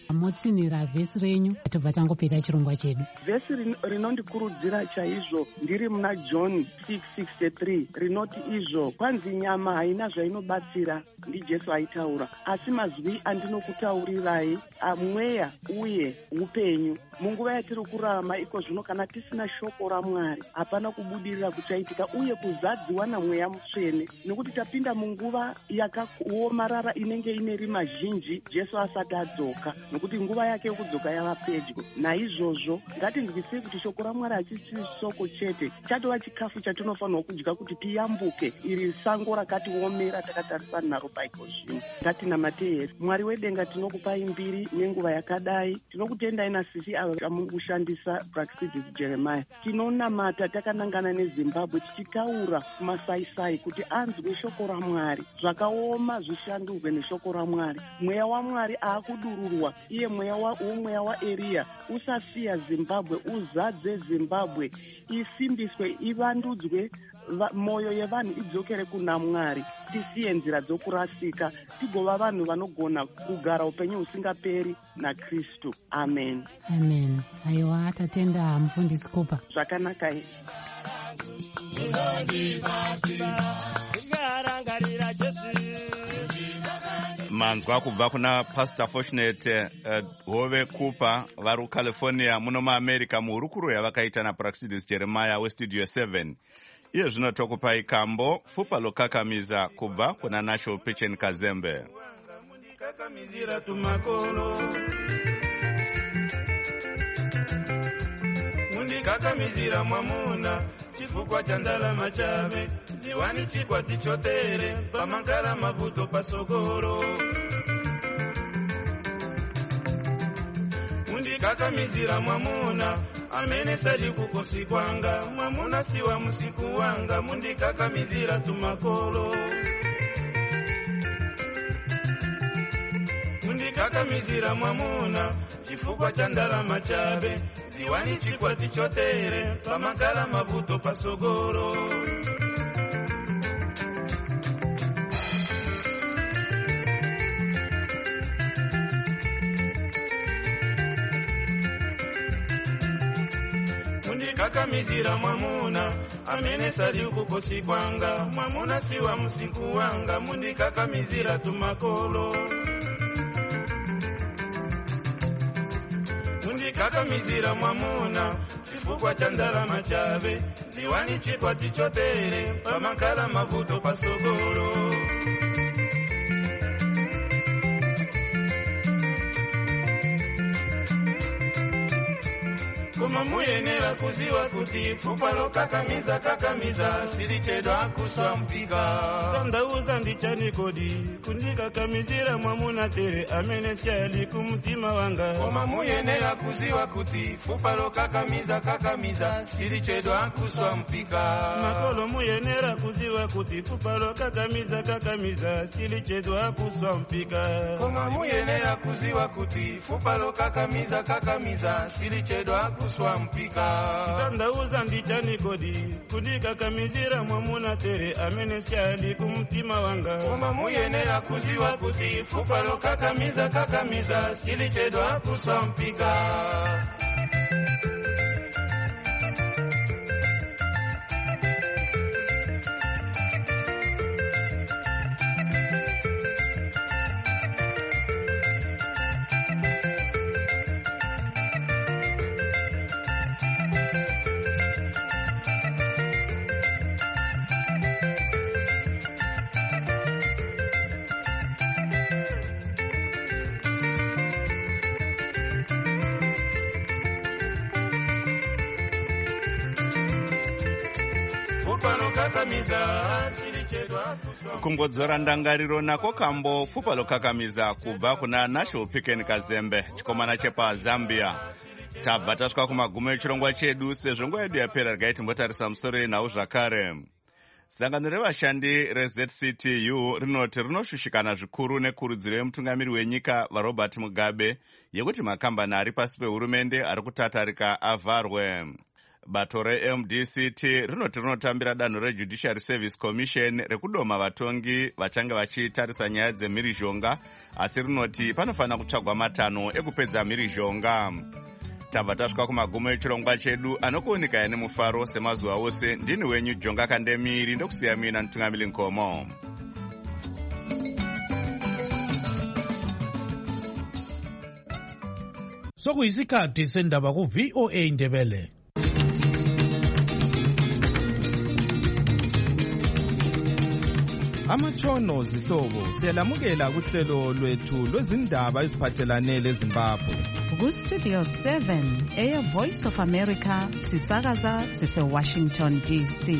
motsinhira vhesi renyu tobva tangopeta chirongwa chedu. Vhesi rinondikurudzira chaizvo ndiri muna John 6:63 rinoti izvo kwanzi nyama haina zvainobatsira, ndiJesu aitaura, asi mazwi andinokutaurirai amweya uye upenyu. Munguva yatiri kurarama iko zvino, kana tisina shoko raMwari hapana kubudirira kuchaitika uye kuzadziwa naMweya Mutsvene, nekuti tapinda munguva yakaomarara inenge ine rima zhinji Jesu asati adzoka, nekuti nguva yake yokudzoka yava pedyo. Naizvozvo ngatinzwisei kuti shoko raMwari hachisi shoko chete, chatova chikafu chatinofanirwa kudya kuti tiyambuke iri sango rakatiomera takatarisana naro paiko zvino. Ngatinamatei Mwari wedenga, tinokupai mbiri nenguva yakadai. Tinokutendai nasisi ava muri kushandisa Praxidis Jeremiah. Tinonamata takanangana neZimbabwe tichitaura kumasaisai kuti anzwe shoko raMwari, zvakaoma zvishandurwe neshoko raMwari. Mweya waMwari aakudururwa, iye mweya waEriya. Usasiya Zimbabwe, uzadze Zimbabwe, isimbiswe, ivandudzwe, moyo yevanhu idzokere kuna Mwari. Tisiye nzira dzokurasika, tigova vanhu vanogona kugara upenyu husingaperi naKristu. Amen. Amen. Aiwa, tatenda mufundisi Kopa. Zvakanaka here. Manzwa kubva kuna Pastor Fortunate Hove Cooper vari kuCalifornia muno muAmerica muhurukuro yavakaita naPraxidis Jeremiah westudio 7. Iye zvino tokupai kambo fupa lokakamiza kubva kuna National Pichen Kazembe. Mundikakamizira mwamuna chifukwa cha ndalama chave, ziwani chikwati chotere pamakala mavuto pasogoro. Mundikakamizira mwamuna amene sali kukosi kwanga, mwamuna siwa musiku wanga, mundikakamizira tumakolo. Mundikakamizira mwamuna chifukwa cha ndalama chave, ziwani chikwati chotere pamakala mavuto pasogoro. Mundikakamizira mwamuna amene sali kukosi kwanga, mwamuna siwa musiku wanga, mundikakamizira tumakolo. Mundikakamizira mwamuna chifukwa cha ndalama chave, ziwani chikwati chotere pamakala mavuto pasogoro. Koma muyenera kuziwa kuti fupa lokakamiza kakamiza silichedwa kuswa mpika. Tandauza ndichani kodi kundikakamizira mwamuna tere amene syali kumutima wanga. Koma muyenera kuziwa kuti fupa lokakamiza kakamiza silichedwa kuswa mpika. Makolo muyenera kuziwa kuti fupa lokakamiza kakamiza silichedwa kuswa mpika. Koma muyenera kuziwa kuti fupa lokakamiza kakamiza silichedwa kuswa mpika. Tandauza ndichani kodi kundikakamizira mwamuna tere amene syali kumutima wanga. Koma muyenera kuziwa kuti fupa lokakamiza kakamiza silichedwa kuswa mpika. Kungodzora ndangariro nako kambo fupa lokakamiza kubva kuna National Pichen Kazembe chikomana chepa Zambia. Tabva tasvika kumagumo echirongwa chedu, sezvo nguva yedu yapera regai timbotarisa musoro yenhau zvakare. Sangano revashandi reZCTU rinoti rinoshushikana zvikuru nekurudziro yemutungamiri wenyika vaRobert Mugabe yekuti makambani ari pasi pehurumende ari kutatarika avharwe. bato reMDCT rinoti rinotambira danho reJudiciary Service Commission rekudoma vatongi vachange vachitarisa nyaya dzemhirizhonga, asi rinoti panofanira kutsvagwa matanho ekupedza mhirizhonga. Tabva tasvika kumagumo echirongwa chedu anokuunika nemufaro semazuva ose. Ndini wenyu Jonga Kandemiri, ndokusiya mina Ntungamili Nkomo. Sokuyisikhathi sendaba ku-VOA Indebele. Amatshono zihlobo siyalamukela kuhlelo lwethu lwezindaba eziphathelane leZimbabwe. Ku-Studio 7 Air Voice of America sisakaza sise-Washington DC.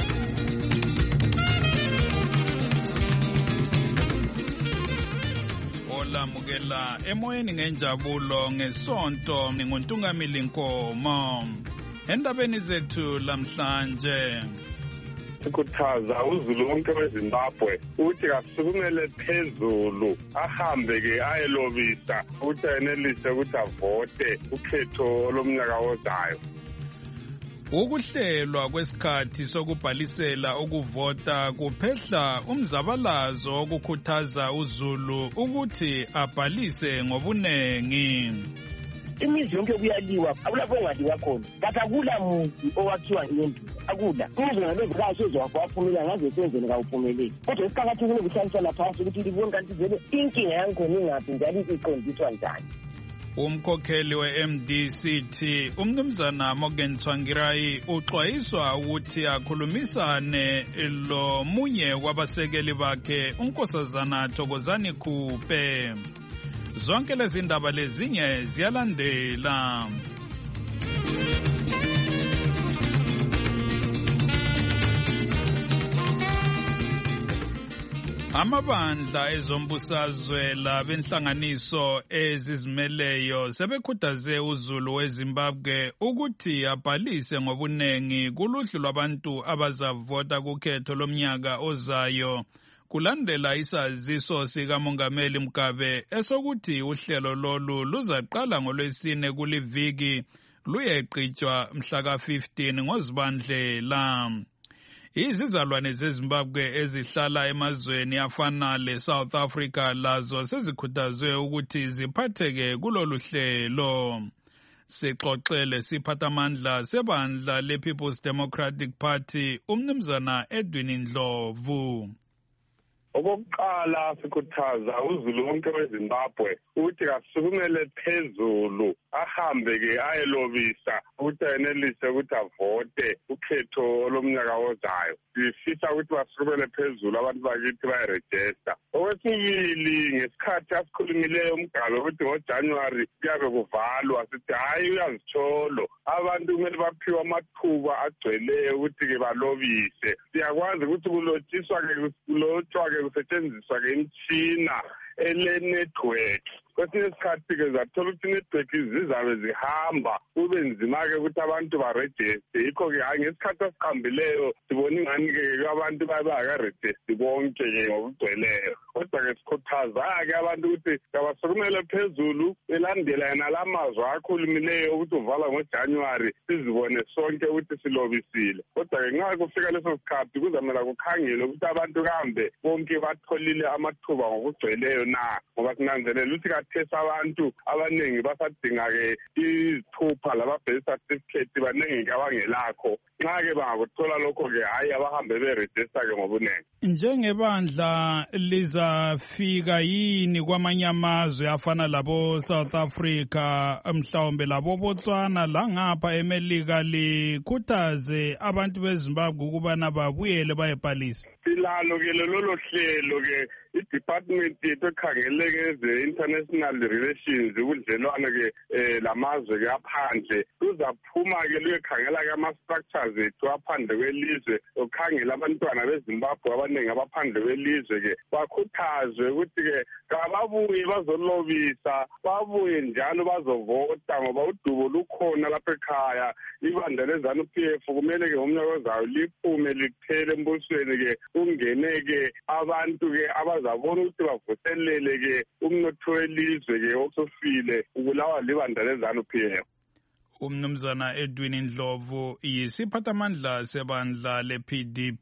Olamukela emoyeni ngenjabulo ngesonto ninguntungamili Nkomo. Endabeni zethu lamhlanje sikhuthaza uzulu wonke weZimbabwe ukuthi kasukumele phezulu ahambe-ke ayelobisa ukuthi ayenelise ukuthi avote ukhetho lomnyaka ozayo. Ukuhlelwa kwesikhathi sokubhalisela ukuvota kuphehla umzabalazo wokukhuthaza uzulu ukuthi abhalise ngobunengi. Imizi yonke kuyaliwa, akulapho ongaliwa khona. Kata kula muzi owakhiwa ngenduku, akula. Umuzi ngalezi kasoze waphumelela ngaze senzele kawuphumeleli. Kodwa isiqakathekile ukuhlalisana phansi ukuthi libone kanti vele inkinga yankhona ingaphi njalo iqondiswa njani. Umkhokheli we-MDCT umnumzana Morgan Tsvangirai uxwayiswa ukuthi akhulumisane lo munye wabasekeli bakhe unkosazana Thokozani Khupe. Zonke lezi ndaba lezinye ziyalandela. Amabandla ezombusazwe labenhlanganiso ezizimeleyo sebekhuthaze uzulu weZimbabwe ukuthi abhalise ngobunengi kuluhlu lwabantu abazavota kukhetho lomnyaka ozayo. Kulandela isaziso sikaMongameli Mugabe esokuthi uhlelo lolu luzaqala ngoLwesine kuliviki luyeqhutshwa mhla ka-15 ngoZibandlela. Izizalwane zeZimbabwe ezihlala emazweni afana leSouth Africa lazo sezikhuthazwe ukuthi ziphatheke kulolu hlelo. Sixoxele siphathamandla sebandla lePeople's Democratic Party umnumzana Edwin Ndlovu. Okokuqala sikhuthaza uzulu wonke weZimbabwe ukuthi kasukumele phezulu ahambe-ke ayelobisa ukuthi ayenelise ukuthi avote ukhetho lomnyaka ozayo. Sifisa ukuthi basukumele phezulu abantu bakithi bayarejista. Okwesibili, ngesikhathi asikhulumileyo Mugabe ukuthi ngoJanuwari kuyabe kuvalwa, sithi hayi uyazitsholo abantu kumele baphiwe amathuba agcweleyo ukuthi-ke balobise. Siyakwazi ukuthi kulotshwa-ke kusetshenziswa-ke imitshina ele-network. Kwesinye isikhathi-ke zathola ukuthi i-network zizabe zihamba kube nzima-ke ukuthi abantu barejiste. Yikho-ke hayi ngesikhathi esiqambileyo sibona ingani-ke abantu bayakarejiste bonke-ke ngokugcweleyo. Kodwa-ke sikhuthaza-ke abantu ukuthi kabasukumele phezulu elandela yena la mazwi akhulumileyo ukuthi uvala ngoJanuwari sizibone sonke ukuthi silobisile. Kodwa-ke nxa kufika leso sikhathi kuzamela kukhangelwe ukuthi abantu kambe bonke batholile amathuba ngokugcweleyo na, ngoba sinanzelela ukuthi kathesi abantu abaningi basadinga-ke izithupha lama-birth certificate baningi abangelakho. Nxa-ke bangakuthola lokho-ke hayi abahambe berejista-ke ngobunengi. Njengebandla lizafika yini kwamanye amazwe afana labo South Africa mhlawumbe labo Botswana langapha eMelika likhuthaze abantu beZimbabwe ukubana babuyele bayebhalisa? Silalo-ke lolo hlelo-ke i-department yethu ekhangeleke ze-international relations ubudlelwane-ke lamazwe-ke aphandle luzaphuma-ke luyekhangela-ke ama-structures ethu aphandle kwelizwe okukhangela abantwana beZimbabwe abaningi abaphandle kwelizwe-ke bakhuthazwe ukuthi-ke kababuye bazolobisa, babuye njalo bazovota ngoba udubo lukhona lapha ekhaya. Ibandla leZANU-PF kumele-ke ngomnyaka ozayo liphume liphele embusweni-ke kungene-ke abantu-ke abazabona ukuthi bavuselele-ke umnotho welizwe-ke osofile ukulawa libandla leZANU-PF. Umnumzana Edwin Ndlovu yisiphathamandla sebandla le-PDP.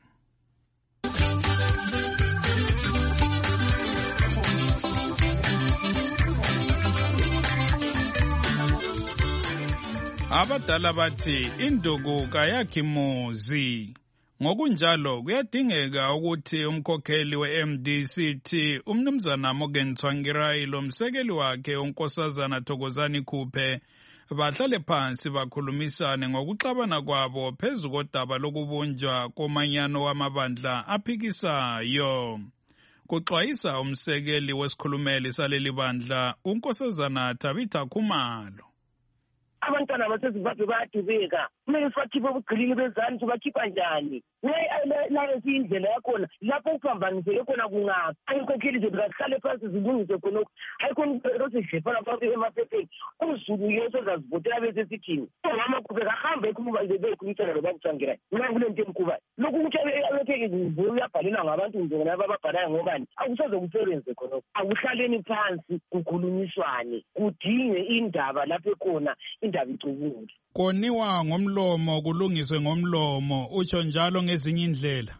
Abadala bathi induku kayakhi muzi. Ngokunjalo kuyadingeka ukuthi umkhokheli we-MDCT umnumzana Morgan Tsvangirai lomsekeli wakhe unkosazana Thokozani Khuphe bahlale phansi bakhulumisane ngokuxabana kwabo phezu kodaba lokubunjwa komanyano wamabandla aphikisayo. Kuxwayisa umsekeli wesikhulumeli saleli bandla unkosazana Tabitha Khumalo. Abantwana baseZimbabwe bayadubeka, kumele sibakhiphe ubugqilini bezandla, sibakhipha njani? Nayo siyindlela yakhona lapho uphambaniseke khona kungaphi? Ayinkokheli zethu kazihlale phansi zilungise khonokho. Hayikhona rosidlefana phansi emaphepheni. UZulu yosozazivotela bese sithini? Umama Khuphe kahambe ekhuluma bekhulumisana noBabuTsvangirai. Mina kule nto emkhubayo. Lokhu ukuthi abepheke uyabhalelwa ngabantu njengalaba ababhalayo ngobani? Akusoze kusebenze khonokho. Akuhlaleni phansi kukhulunyiswane, kudinge indaba lapho khona indaba icubule. Koniwa ngomlomo kulungiswe ngomlomo, utsho njalo ngezinye indlela.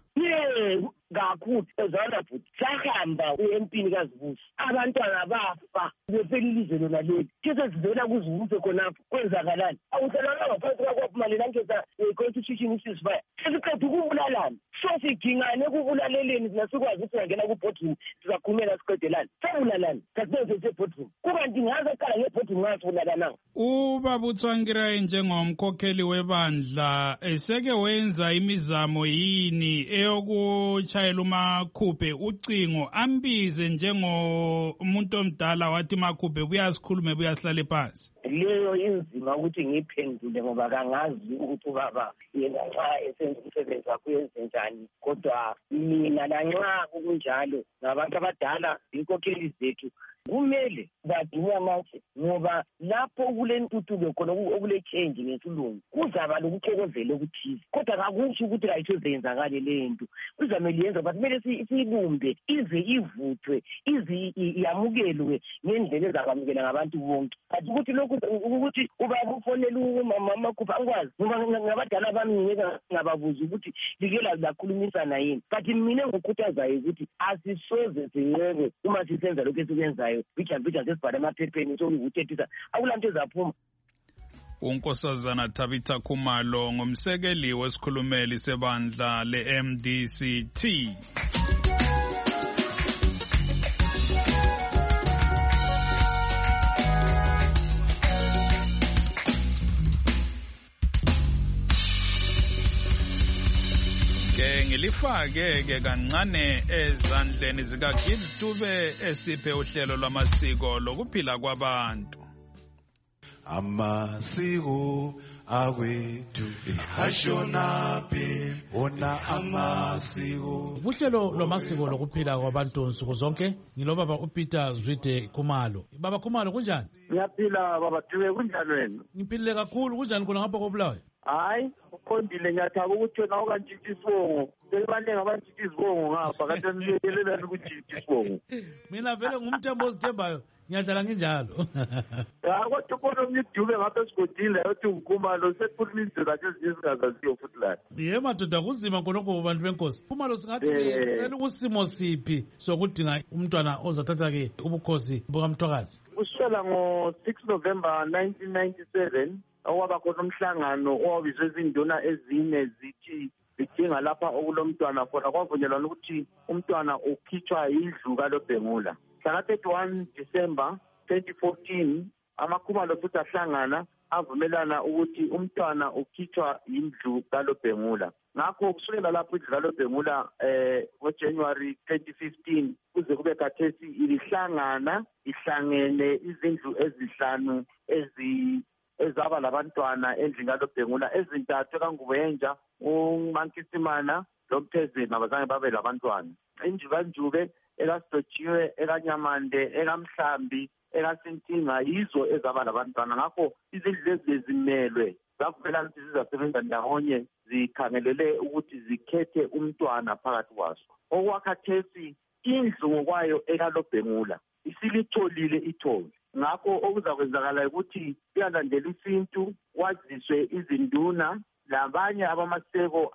Kakhulu ezwana futhi sahamba empini kaZibusi, abantwana bafa befelilizwe lona leli sesivela kuZibusi khonapho kwenzakalani? Awuhlalanga ngaphansi kwakwaPhumalela nkeza constitution isizifaya sesiqeda ukubulalana, sosidingane ekubulaleleni nasikwazi ukuthi singena ku-boardroom sizakhulumela siqedelani, sabulalani sasibenze se-boardroom kukanti ngaze qala nge-boardroom ngasibulalananga. UBabuTsvangirai njengomkhokheli webandla eseke wenza imizamo yini eyokuchayela uMakhuphe ucingo ambize njengomuntu omdala wathi Makhuphe buyasikhulume buyasihlale phansi? Leyo inzima ukuthi ngiphendule ngoba kangazi ukuthi ubaba yena nxa esenza umsebenzi wakhe uyenze njani, kodwa mina lanxa kunjalo ngabantu abadala inkokheli zethu kumele badume amatshe ngoba lapho kule ntuthuko khona okule change ngesilungu kuzaba lokuxokozela okuthize, kodwa kakusho ukuthi kayithozenzakale le nto kuzamele yenza but kumele siyibumbe ize ivuthwe ize yamukelwe ngendlela ezakwamukela ngabantu bonke. But ukuthi lokhu ukuthi ubaba ufonela umama Khuphe angikwazi ngoba ngabadala bami ngeke ngababuza ukuthi like lakhulumisana yini, but mina ngokukhuthazayo ukuthi asisoze sinqobe uma sisenza lokho esikwenzayo bicha sesibhala emaphepheni sokuthethisa akulanto ezaphuma. Unkosazana Tabitha Khumalo ngumsekeli wesikhulumeli sebandla le-MDCT. Ngilifake kancane ezandleni zikaGibbs Dube esiphe uhlelo lwamasiko lokuphila kwabantu. Amasiko akwethu ashonaphi ona amasiko. Uhlelo lwamasiko lokuphila kwabantu nsuku zonke ngilobaba uPeter Zwide Khumalo. Baba Khumalo kunjani? Ngiyaphila baba Dube, kunjani wena? Ngiphilile kakhulu. Kunjani khona ngapha koBulawayo? Hayi uqondile, ngiyathaba ukuthi wena ukantshitshi isibongo. Sebanenge abantshitshi isibongo ngapha kanti niyelelani ukujitshi isibongo. Mina vele ngumthembo ozithembayo ngiyahlala nginjalo. Kodwa khona omnye Dube ngapha esigodini yothi uKhumalo sephulile indlela ezinye ezingazaziyo futhi la. Ye madoda kuzima khonokho bantu benkosi. Khumalo singathi sele kusimo siphi sokudinga umntwana ozathatha ke ubukhosi bukaMthwakazi? Kusukela ngo-6 November 1997 okwaba khona umhlangano owabizwe izinduna ezine zithi zidinga lapha okulomntwana khona, kwavunyelwana ukuthi umntwana ukhitshwa yindlu kaLobhengula. Mhla ka-31 December 2014 amaKhumalo futhi ahlangana avumelana ukuthi umntwana ukhitshwa yindlu kaLobhengula. Ngakho kusukela lapho indlu kaLobhengula ngoJanuary 2015 kuze kube khathesi ilihlangana ihlangene izindlu ezihlanu ezaba labantwana endlini kaLobhengula, ezintathu ekangubenja uMankisimana loMthezeni abazange babe labantwana. Injubanjube ekaSidotshiwe ekanyamande ekamhlambi ekasintinga yizo ezaba labantwana. Ngakho izindlu lezi zimelwe zavumelana ukuthi zizasebenza ndawonye zikhangelele ukuthi zikhethe umntwana phakathi kwazo. Okwakhathesi indlu ngokwayo ekaLobhengula isilitholile ithole. ngakho okuzakwenzakala ukuthi kuyalandela isintu, kwaziswe izinduna labanye abamaseko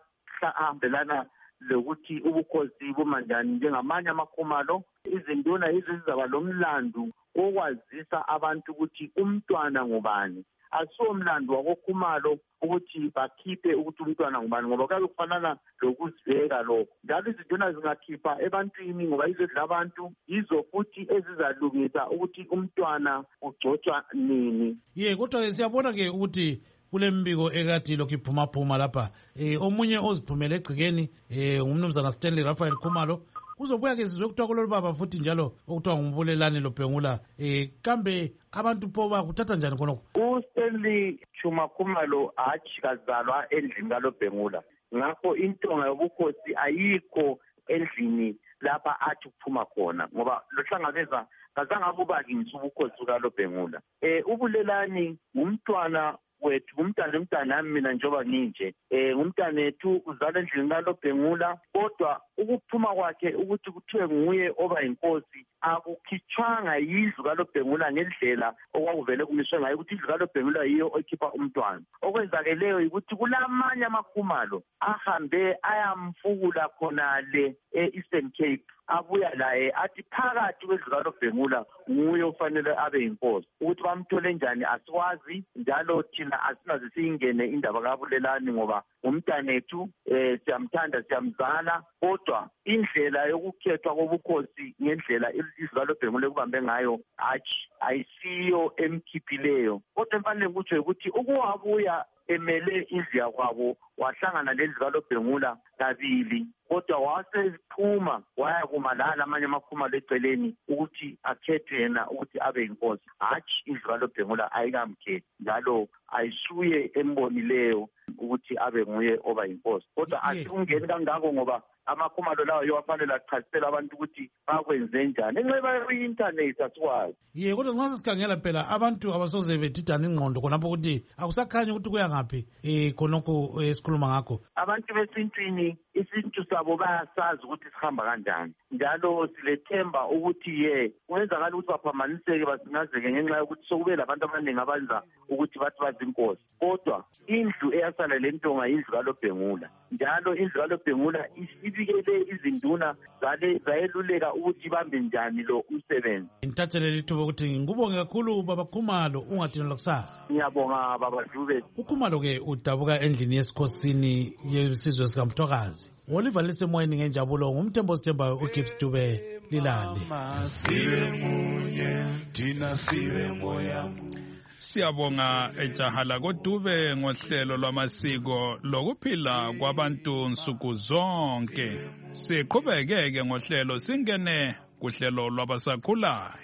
ahambelana lokuthi ubukhosi bumanjani njengamanye amakhumalo. Izinduna yizo zizaba lomlandu wokwazisa abantu ukuthi umntwana ngubani. Asiwo mlando wakokhumalo ukuthi bakhiphe ukuthi umntwana ngubani, ngoba kuyabe kufanana lokuziveka lokho. Njalo izinduna zingakhipha ebantwini ngoba yizo abantu, yizo futhi ezizalungisa ukuthi umntwana ugcotshwa nini. Kodwa siyabona-ke ukuthi kule mbiko ekade lokhu iphumaphuma lapha omunye oziphumele egcikeni ngumnumzana Stanley Raphael Khumalo. Kuzobuya-ke sizwe kuthiwa kulolu baba futhi njalo okuthiwa ngumbulelani loBhengula. Kambe abantu pho bakuthatha njani khonokho? uStanley Khumalo hatshi kazalwa endlini kaloBhengula, ngakho intonga yobukhosi ayikho endlini lapha athi kuphuma khona, ngoba lohlangabeza kazange akubakingisa ubukhosi kaloBhengula. Ubulelani ngumntwana wethu, umntana mina njengoba nginje, ngumntanethu uzalwa endlini kaloBhengula, kodwa ukuphuma kwakhe ukuthi kuthiwe nguye oba yinkosi akukhitshwanga yindlu kaloBhengula ngendlela okwakuvele kumiswe ngayo ukuthi indlu kaloBhengula yiyo okhipha umntwana. Okwenzakeleyo ukuthi kulamanye amakhumalo ahambe ayamfukula khonale e-Eastern Cape, abuya laye athi phakathi kwendlu kaloBhengula nguye ofanele abe yinkosi. Ukuthi bamthole njani asikwazi, njalo thina asinaze siyingene indaba kabulelani ngoba umntanethu siyamthanda siyamzala, kodwa indlela yokukhethwa kobukhosi ngendlela indlu kaloBhengula ekubambe ngayo hatshi ayisiyo emkhiphileyo. Kodwa mfanele kutsho ukuthi ukuwabuya emele indlu yakwabo wahlangana lendlu kaloBhengula kabili, kodwa wasephuma waya kumalala amanye amakhumalo eceleni ukuthi akhethwe yena ukuthi abe yinkosi. Hatshi indlu kaloBhengula ayikamkhethi, njalo ayisuye embonileyo ukuthi abe nguye oba yinkosi. Kodwa asingeni kangako ngoba amakhumalo lawo yowafanele achasisela abantu ukuthi bakwenze njani. Enxeba kwi-internet asikwazi. Kodwa nxa sesikhangela phela abantu abasoze bedidana ingqondo khonapho ukuthi akusakhanyi ukuthi kuya ngaphi khonokho esikhuluma ngakho. Abantu besintwini isintu sabo bayasazi ukuthi sihamba kanjani, njalo silethemba ukuthi kuyenzakala ukuthi baphambaniseke basingazeke ngenxa yokuthi sokube labantu abaningi abenza ukuthi bathi bazinkosi. Kodwa indlu eyasala le ntonga indlu kaloBhengula, njalo indlu kaloBhengula ibikele izinduna zayeluleka ukuthi ibambe njani lo umsebenzi. Ngithathele lithuba ukuthi ngikubonge kakhulu baba Khumalo, ungathini lokusasa. Ngiyabonga baba Dube. uKhumalo-ke udabuka endlini yesikhosini yesizwe sikaMthokazi. Oliver lisemoyeni ngenjabulo, ngumthembo sithembayo uGibbs Dube. Lilale. Siyabonga ejahala koDube ngohlelo lwamasiko lokuphila kwabantu nsuku zonke. Siqhubekeke ngohlelo singene kuhlelo lwabasakhulayo.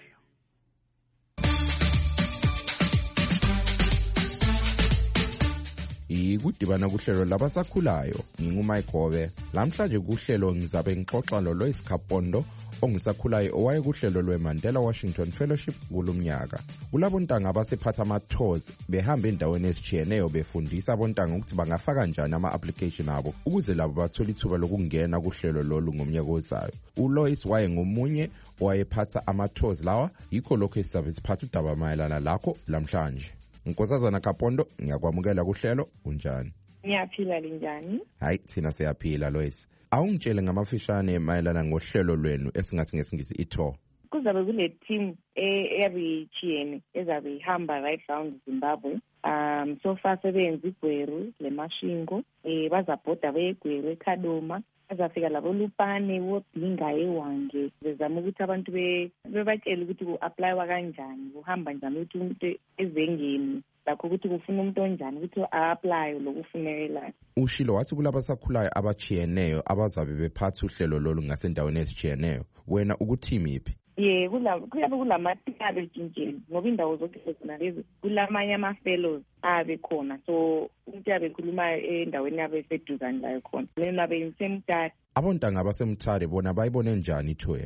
Ikudibana kuhlelo labasakhulayo, nginguMayigobe. Lamhlanje kuhlelo ngizabe ngixoxa loLois Khapondo ongisakhulayo owaye kuhlelo lweMandela Washington Fellowship kulumnyaka. Kulabo ntanga abasephatha ama-tours behamba endaweni ezitshiyeneyo befundisa abontanga ukuthi bangafaka njani ama-application abo ukuze labo bathole ithuba lokungena kuhlelo lolu ngomnyaka ozayo. uLois waye ngomunye owayephatha ama-tours lawa, yikho lokho esizabe siphatha udaba mayelana lakho lamhlanje. Nkosazana Khapondo, ngiyakwamukela kuhlelo, unjani? Ngiyaphila linjani? Hayi, thina siyaphila Lois. Awungitshele ngamafishane mayelana ngohlelo lwenu esingathi ngesingisi i-tour. Kuzabe kule team eyabe ichiyene ezabe ihamba right round Zimbabwe. So far sebenza iGweru leMashingo, bazabhoda beyeGweru eKhadoma, bazafika labo Lupane wodinga eWange. Bezama ukuthi abantu bebatshele ukuthi ku-applywa kanjani, kuhamba njani ukuthi umuntu ezengeni lakho ukuthi kufuna umuntu onjani ukuthi a-apply lokufunekelayo. Ushilo wathi kulabasakhulayo abachiyeneyo abazabe bephatha uhlelo lolu ngasendaweni ezichiyeneyo. Wena ukuthimi iphi? Kuyabe kulamathing abe tshintsheni ngoba indawo zonke zona lezi kulamanye ama-fellows abe khona, so umuntu yabe khuluma endaweni yabe seduzane layo khona lena abe yisemthatha. Abontanga basemthare bona bayibone njani itho yena?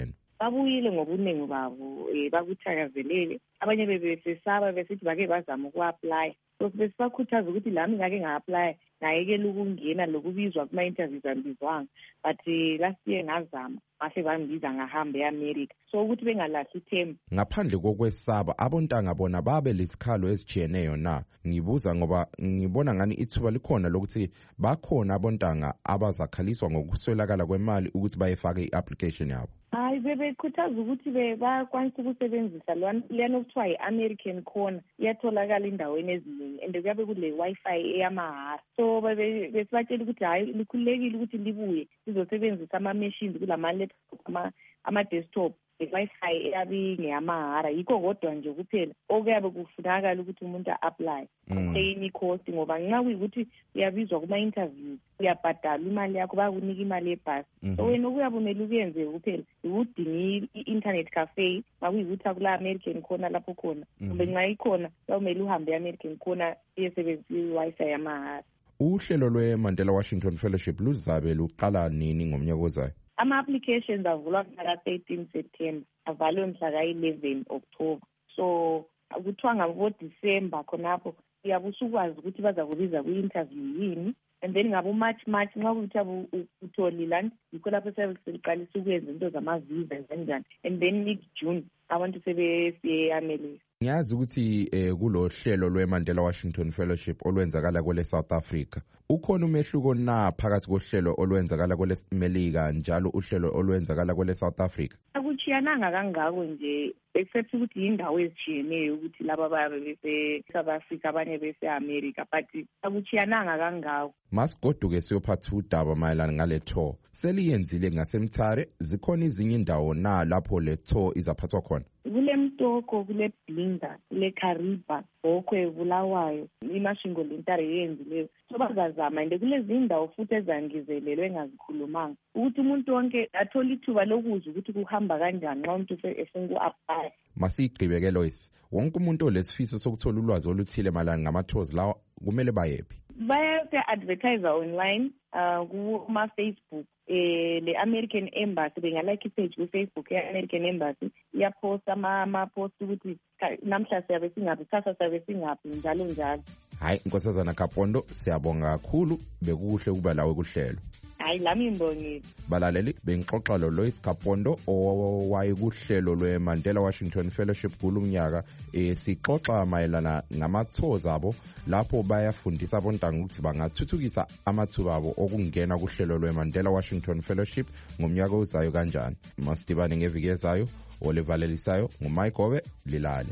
babuyile ngobuningi babo bakuthakazelele. Abanye bebesesaba besithi bake bazama uku-aplya. So besibakhuthaza ukuthi lami ngake nga-aplya ngayekela ukungena lokubizwa kuma-interviews angibizwanga, but last year ngazama bahle bangibiza ngahamba e-America. So ukuthi bengalahli ithemba. Ngaphandle kokwesaba, abontanga bona babe lesikhalo ezijiyeneyo na? Ngibuza ngoba ngibona ngani ithuba likhona lokuthi bakhona abontanga abazakhaliswa ngokuswelakala kwemali ukuthi bayefake i-application yabo. Hayi, bebekhuthaza ukuthi bakwanisa ukusebenzisa leyana okuthiwa yi-American Corner, iyatholakala endaweni eziningi and kuyabe kule Wi-Fi eyamahhala. So besibatshela ukuthi hayi likhululekile ukuthi libuye sizosebenzisa ama-machines kulama-laptop ama-desktop, i-Wi-Fi eyabe ngeyamahhala. Yikho kodwa nje kuphela okuyabe kufunakala ukuthi umuntu a-apply enye cost, ngoba nxa kuyikuthi uyabizwa kuma-interviews uyabhadala imali yakho, bayakunika imali yebhasi. So wena okuyabe umele ukuyenze kuphela ukudinga i-internet cafe makuyikuthi akula-American Corner lapho khona, kumbe nxa ikhona kumele uhambe e-American Corner uyesebenzisa i-Wi-Fi yamahhala. Uhlelo lwe-Mandela Washington Fellowship luzabe luqala nini ngomnyaka ozayo? Ama-applications avulwa mhlaka 13 September, avalwe mhlaka 11 October. So kuthiwa ngabo-December khonapho uyabe usukwazi ukuthi baza kubiza kwi-interview yini, and then ngabo-March nxa kuyuthi utholile yikho lapho seliqalisa ukwenza into zamavisa kanjani, and then mid-June abantu sebesiye e-America. Ngiyazi ukuthi kulo hlelo lwe-Mandela Washington Fellowship olwenzakala kwele South Africa, ukhona umehluko na phakathi kohlelo olwenzakala kwele Melika njalo uhlelo olwenzakala kwele South Africa? Akuchiyananga kangako nje, except ukuthi indawo ezijiyeneyo ukuthi laba bayabe bese South Africa abanye bese America, but akuchiyananga kangako. Masigoduke siyophatha udaba mayelana ngale tour. Seliyenzile ngasemthare, zikhona izinye indawo na lapho le tour izaphathwa khona? Kule Mtoko, kule Blinda, kule Kariba, Bokwe, Bulawayo, imashingo lentare yenzileyo. So bazazama ende kulezi indawo futhi ezangizelelwe engazikhulumanga ukuthi umuntu wonke athola ithuba lokuzwa ukuthi kuhamba kanjani nxa umuntu efuna uku-apply. Masigqibe-ke Lois, wonke umuntu olesifiso sokuthola ulwazi oluthile malana ngama-tours lawa kumele bayephi? Baya-advertise online kuma-Facebook. Le-American Embassy bengalike ipage ku-Facebook ye-American Embassy iyaposta ama-post ukuthi namhla siyabe singaphi, kusasa siyabe singaphi, njalo njalo. Hayi, Nkosazana Kapondo, siyabonga kakhulu, bekuhle ukuba lawe kuhlelo. Hayi, lami ngibongile. Balaleli, bengixoxa lo-Lois Kapondo owayekuhlelo lwe-Mandela Washington Fellowship kulumnyaka. Sixoxa mayelana ngama-tours abo lapho bayafundisa abontanga ukuthi bangathuthukisa amathuba abo okungena kuhlelo lwe-Mandela Washington Fellowship ngomnyaka ozayo kanjani. Masidibane ngeviki ezayo. Olivalelisayo nguMike Obe, Lilale.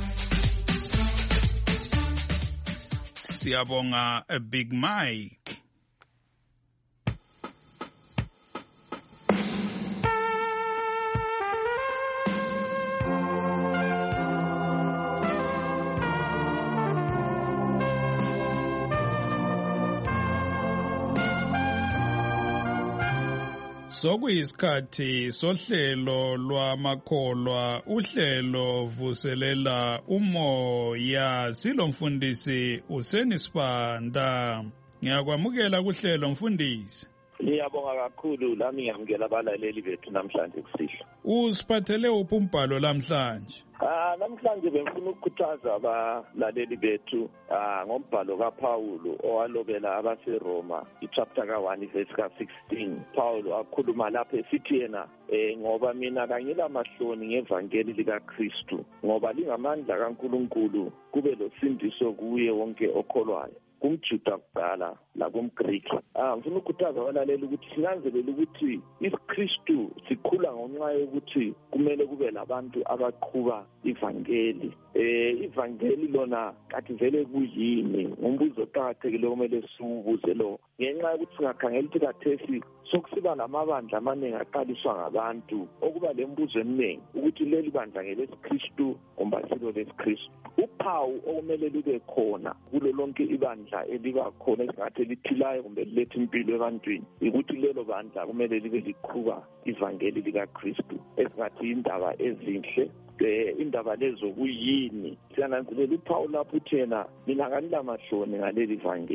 Siyabonga Big Mike. Sokuyisikhathi sohlelo lwamakholwa, uhlelo vuselela umoya. Silomfundisi uSenisibanda. Ngiyakwamukela kuhlelo mfundisi. Ngiyabonga kakhulu, lami ngiyamukela abalaleli bethu namhlanje kusihlwa. Usiphathele uphi umbhalo namhlanje? Namhlanje bengifuna ukukhuthaza abalaleli bethu ngombhalo kaPawulu owalobela abaseRoma ichapter ka-1 verse ka-16. Paulo akhuluma lapho esithi yena ngoba mina kangilamahloni ngevangeli likaKristu, ngoba lingamandla kaNkulunkulu kube losindiso kuye wonke okholwayo, kumJuda kuqala lakumGriki. Ngifuna ukukhuthaza abalaleli ukuthi sinanzelele ukuthi iKristu sikhula ngenxa yokuthi kumele kube labantu abaqhuba ivangeli. Ivangeli lona kathi vele kuyini? Ngumbuzo oqakathekile okumele siwubuze lo. Ngenxa yokuthi singakhangela ukuthi kathesi sokusiba lamabandla amaningi aqaliswa ngabantu, okuba lembuzo eminingi ukuthi leli bandla ngelesiKristu kumbe silo lesiKristu. Uphawu okumele lube khona kulo lonke ibandla eliba khona esingathi liphilayo kumbe liletha impilo ebantwini, ukuthi lelo bandla kumele libe liqhuba ivangeli likaKristu, esingathi indaba ezinhle. Indaba lezo kuyini? Siyananzelela uPaul lapho uthena mina kanilamahloni ngaleli vangeli.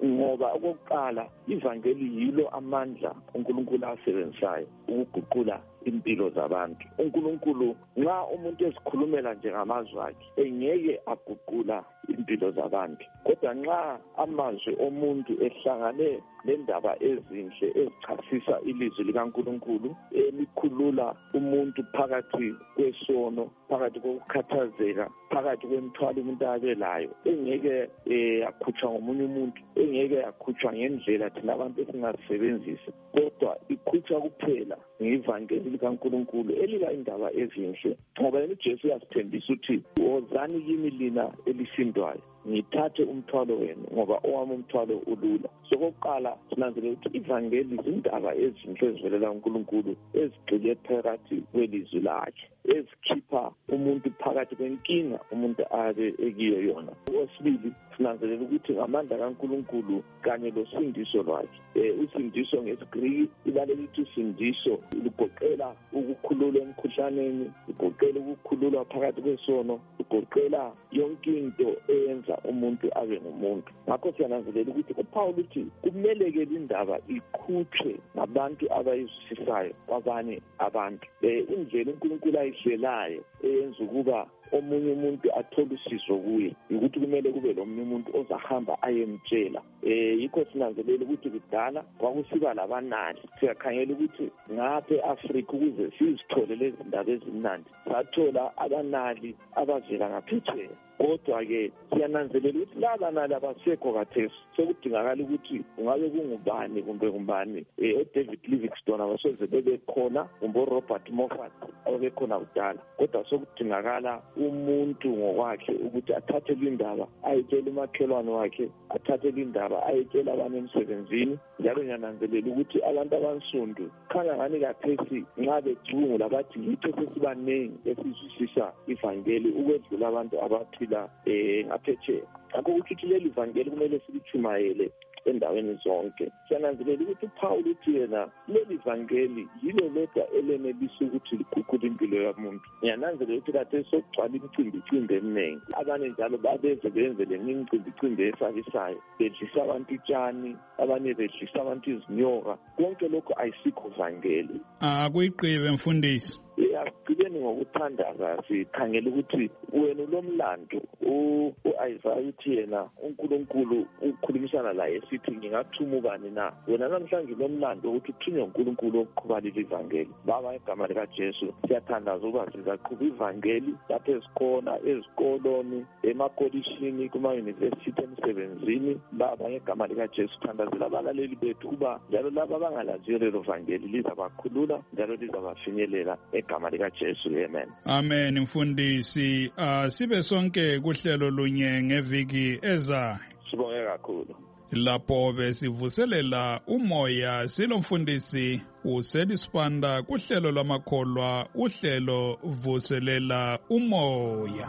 ngoba okokuqala ivangeli yilo amandla uNkulunkulu asebenzisayo ukuguqula impilo zabantu. uNkulunkulu nxa umuntu ezikhulumela nje ngamazwi akhe engeke aguqula impilo zabantu, kodwa nxa amazwi omuntu ehlangane nendaba ezinhle ezichasisa ilizwi likaNkulunkulu elikhulula umuntu phakathi kwesono, phakathi kokukhathazeka, phakathi kwemithwalo umuntu abelayo, engeke akhutshwa ngomunye umuntu, engeke akhutshwa ngendlela thina abantu esingazisebenzisa, kodwa ikhutshwa kuphela ngevangeli likaNkulunkulu elika indaba ezinhle. Ngoba yena uJesu uyasithembisa ukuthi wozani kimi lina elisindwayo ngithathe umthwalo wenu ngoba owami umthwalo ulula. Sokokuqala sinanzelela ukuthi ivangeli zindaba ezinhle ezivelela uNkulunkulu ezigxile phakathi kwelizwi lakhe, ezikhipha umuntu phakathi kwenkinga umuntu abe ekiyo yona. Okwesibili sinanzelela ukuthi ngamandla kaNkulunkulu kanye losindiso lwakhe. Usindiso ngesiGriki ibaleka ukuthi usindiso lugoqela ukukhululwa emkhuhlaneni, lugoqela ukukhululwa phakathi kwesono, lugoqela yonke into eyenza umuntu abe ngumuntu. Ngakho siyananzelela ukuthi uPaul uthi kumele-ke indaba ikhutshwe ngabantu abayizwisisayo kwabanye abantu. Indlela uNkulunkulu ayihlelayo eyenza ukuba omunye umuntu athole usizo kuye ukuthi kumele kube lo munye umuntu ozahamba ayemtshela. Yikho sinanzelela ukuthi kudala kwakusiba labanali. Siyakhangela ukuthi ngapha eAfrika ukuze sizithole lezi ndaba ezimnandi sathola abanali abavela ngaphetsheya. Kodwa-ke siyananzelela ukuthi laba nali abasekho khathesi, sekudingakala ukuthi ungabe kungubani kumbe kumbani David Livingstone abasoze bebekhona kumbe uRobert Moffat ababekhona kudala, kodwa sekudingakala umuntu ngokwakhe ukuthi athathe lindaba ayitshele umakhelwane wakhe, athathe lindaba ayitshele abanye emsebenzini. Njalo ngiyananzelela ukuthi abantu abansundu khanya ngani khathesi nxa becubungula bathi yitho sesibanengi esizwisisa ivangeli ukwedlula abantu abaphila ngaphetsheya. Ngakho ukuthi leli vangeli kumele silitshumayele endaweni zonke. Siyananzelela ukuthi uPaul uthi yena leli vangeli yilo lodwa elenelisa ukuthi liguqule impilo yomuntu. Ngiyananzelela ukuthi kade sokugcwala imicimbi eminingi, abanye njalo babeze benze le micimbi esabisayo, bedlisa abantu utshani, abanye bedlisa abantu izinyoka. Konke lokho ayisikho vangeli. Kuyiqiwe mfundisi. Asigcibeni ngokuthandaza sikhangela ukuthi wena lomlando u-Isaiah uthi yena uNkulunkulu ukhulumisana laye sithi ngingathuma ubani na. Wena namhlanje lomlando ukuthi uthunywe uNkulunkulu wokuqhuba leli ivangeli. Baba igama likaJesu siyathandaza ukuba sizaqhuba ivangeli lapho esikhona ezikoloni, emakolishini, kuma-university, emsebenzini. Baba ngegama likaJesu thandazela abalaleli bethu kuba njalo laba abangalaziyo lelo vangeli lizabakhulula njalo lizabafinyelela egama likaJesu. Amen. Amen mfundisi. Sibe sonke kuhlelo lunye ngeviki ezayo. Sibonge kakhulu. Lapho besivuselela umoya silomfundisi uSeli Sibanda kuhlelo lwamakholwa, uhlelo vuselela umoya.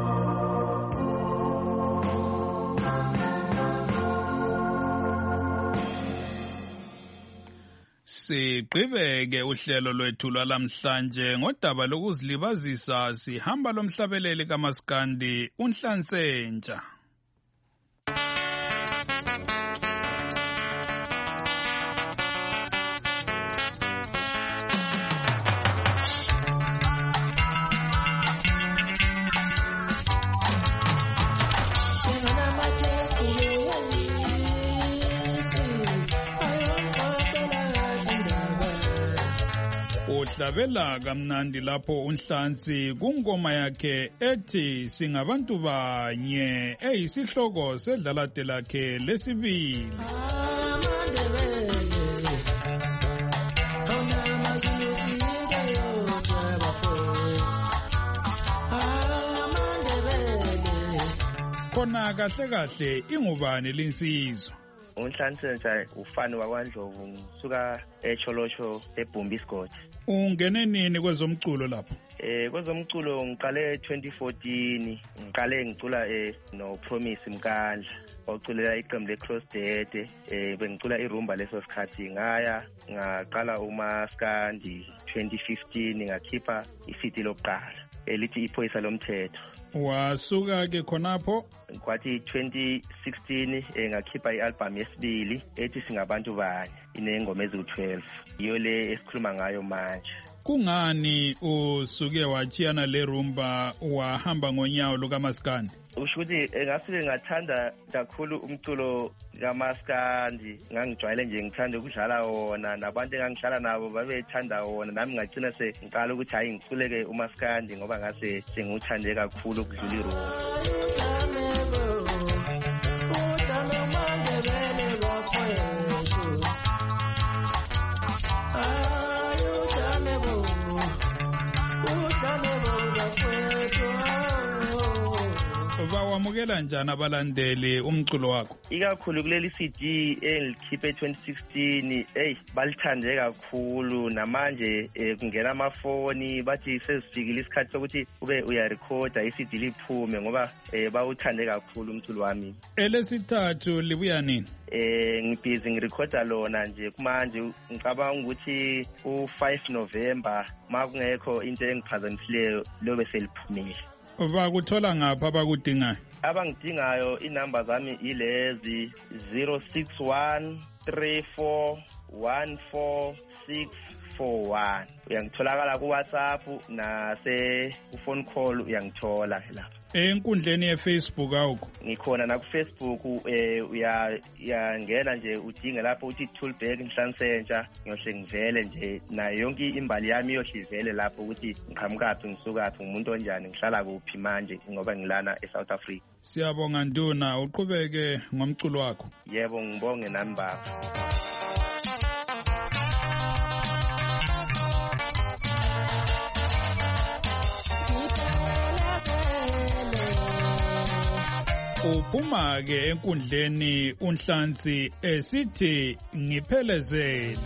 Siqhubeke uhlelo lwethu lwalamhlanje ngodaba lokuzilibazisa. Sihamba lomhlabeleli kaMaskandi uNhlansentsha. Uhlabela kamnandi lapho uNhlansi kungoma yakhe ethi singabantu banye eyisihloko sedlalade lakhe lesibili. Khona kahle kahle ingubani linsizwa? uNhlansentsha ufani wakwaNdlovu, ngisuka eCholosho eBhumbisigodi. Ungene nini kwezomculo lapho? Kwezomculo ngiqale 2014, ngicula no Promise Mkandla oculela iqembu leCross Dead. Bengicula irumba leso sikhathi, ngaya ngaqala uMaskandi 2015 ngakhipha iCity lokuqala. lithi iphoyisa lomthetho. Wasuka-ke khonapho kwathi 2016 ngakhipha i-album yesibili ethi Singabantu Banye, inengoma eziwu-12, yiyo le esikhuluma ngayo manje. Kungani usuke wachiyana le rumba wahamba ngonyawo lukaMaskandi? Usho ukuthi ngasuke ngathanda kakhulu umculo kaMaskandi, ngangijwayele nje ngithanda ukudlala wona, nabantu engangihlala nabo babethanda wona, nami ngagcina sengiqala ukuthi hayi ngiculeke uMaskandi ngoba ngase sengiwuthande kakhulu ukudlula irumba. Bawamukela njani abalandeli umculo wakho? Ikakhulu kuleli CD engilikhiphe 2016, balithande kakhulu, namanje kungena amafoni bathi sesifikile isikhathi sokuthi ube uyarekhoda i-CD liphume ngoba bawuthande kakhulu umculo wami. Elesithathu libuya nini? Ngibhizi ngirekhoda lona nje kumanje, ngicabanga ukuthi u-5 November makungekho into engiphazamisileyo lobe seliphumile. Bakuthola ngapha abakudingayo? Abangidingayo inamba zami ilezi 0613414641. Uyangitholakala ku-WhatsApp nase-phone call uyangithola lapha. Enkundleni ye-Facebook awukho? Ngikhona na ku-Facebook, uyangena nje udinge lapho uthi Toolback Nhlanhla, ngiyohle ngivele nje nayo yonke imbali yami iyohle ivele lapho ukuthi ngiqhamukaphi, ngisukaphi, ngumuntu onjani, ngihlala kuphi manje ngoba ngilana eSouth Africa. Siyabonga Nduna, uqhubeke ngomculo wakho. Yebo, ngibonge nami baba. Uphuma-ke enkundleni uNhlansi esithi ngiphelezele.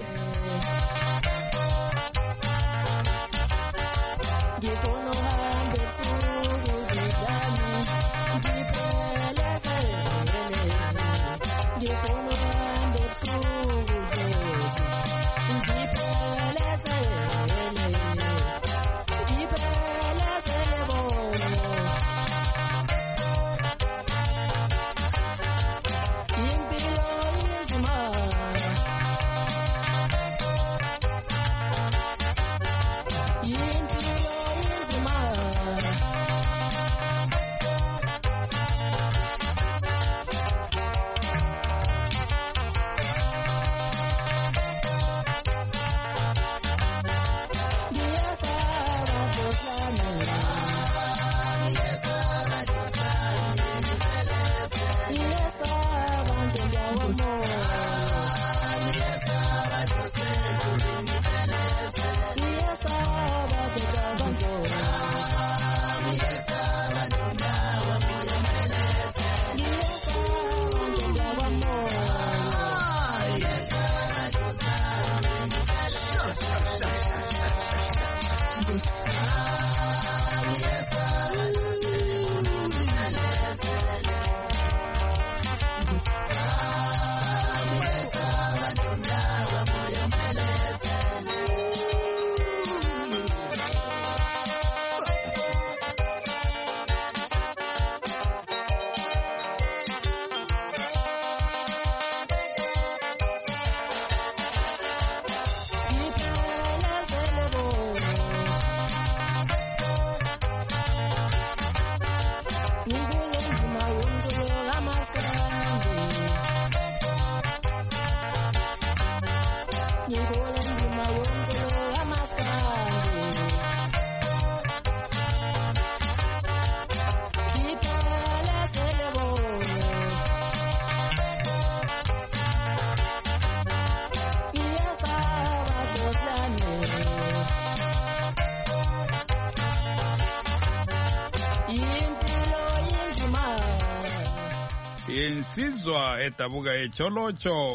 Insizwa edabuka ejolotsho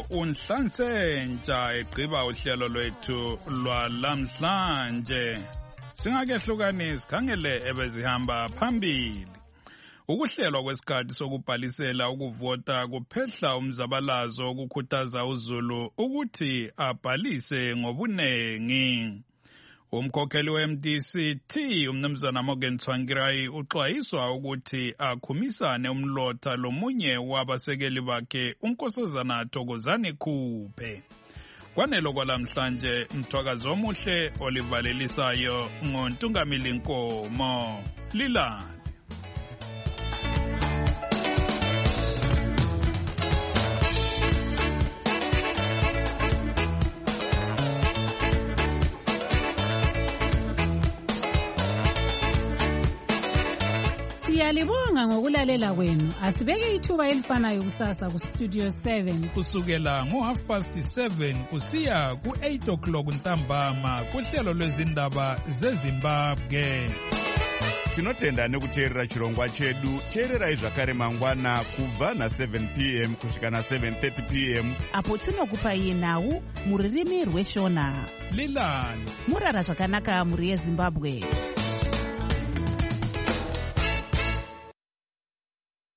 uNhlanhla egqiba uhlelo lwethu lwalamhlanje. Singakehlukanisi sikhangele ebezihamba phambili. Ukuhlelwa kwesikhathi sokubhalisela ukuvota kuphehla umzabalazo okukhuthaza uZulu ukuthi abhalise ngobunengi. Umkhokheli we-MDC-T umnumzana Morgan Tsvangirai uxwayiswa ukuthi akhumisane umlotha lomunye wabasekeli bakhe unkosazana Thokozani Khuphe. Kwanelo kwalamhlanje mthwakazi omuhle olivalelisayo ngoNtungamili Nkomo. Lilani. Siyalibonga ngokulalela kwenu. Asibeke ithuba elifanayo kusasa ku Studio 7 kusukela ngo7:30 kusiya ku8 ntambama kuhlelo lwezindaba zeZimbabwe. Tinotenda nekuteerera chirongwa chedu. Teererai zvakare mangwana kubva na7 p.m. kusvika na7:30 p.m. apo tinokupai nhau muririmi rweshona. Lilani. Murara zvakanaka muri yeZimbabwe.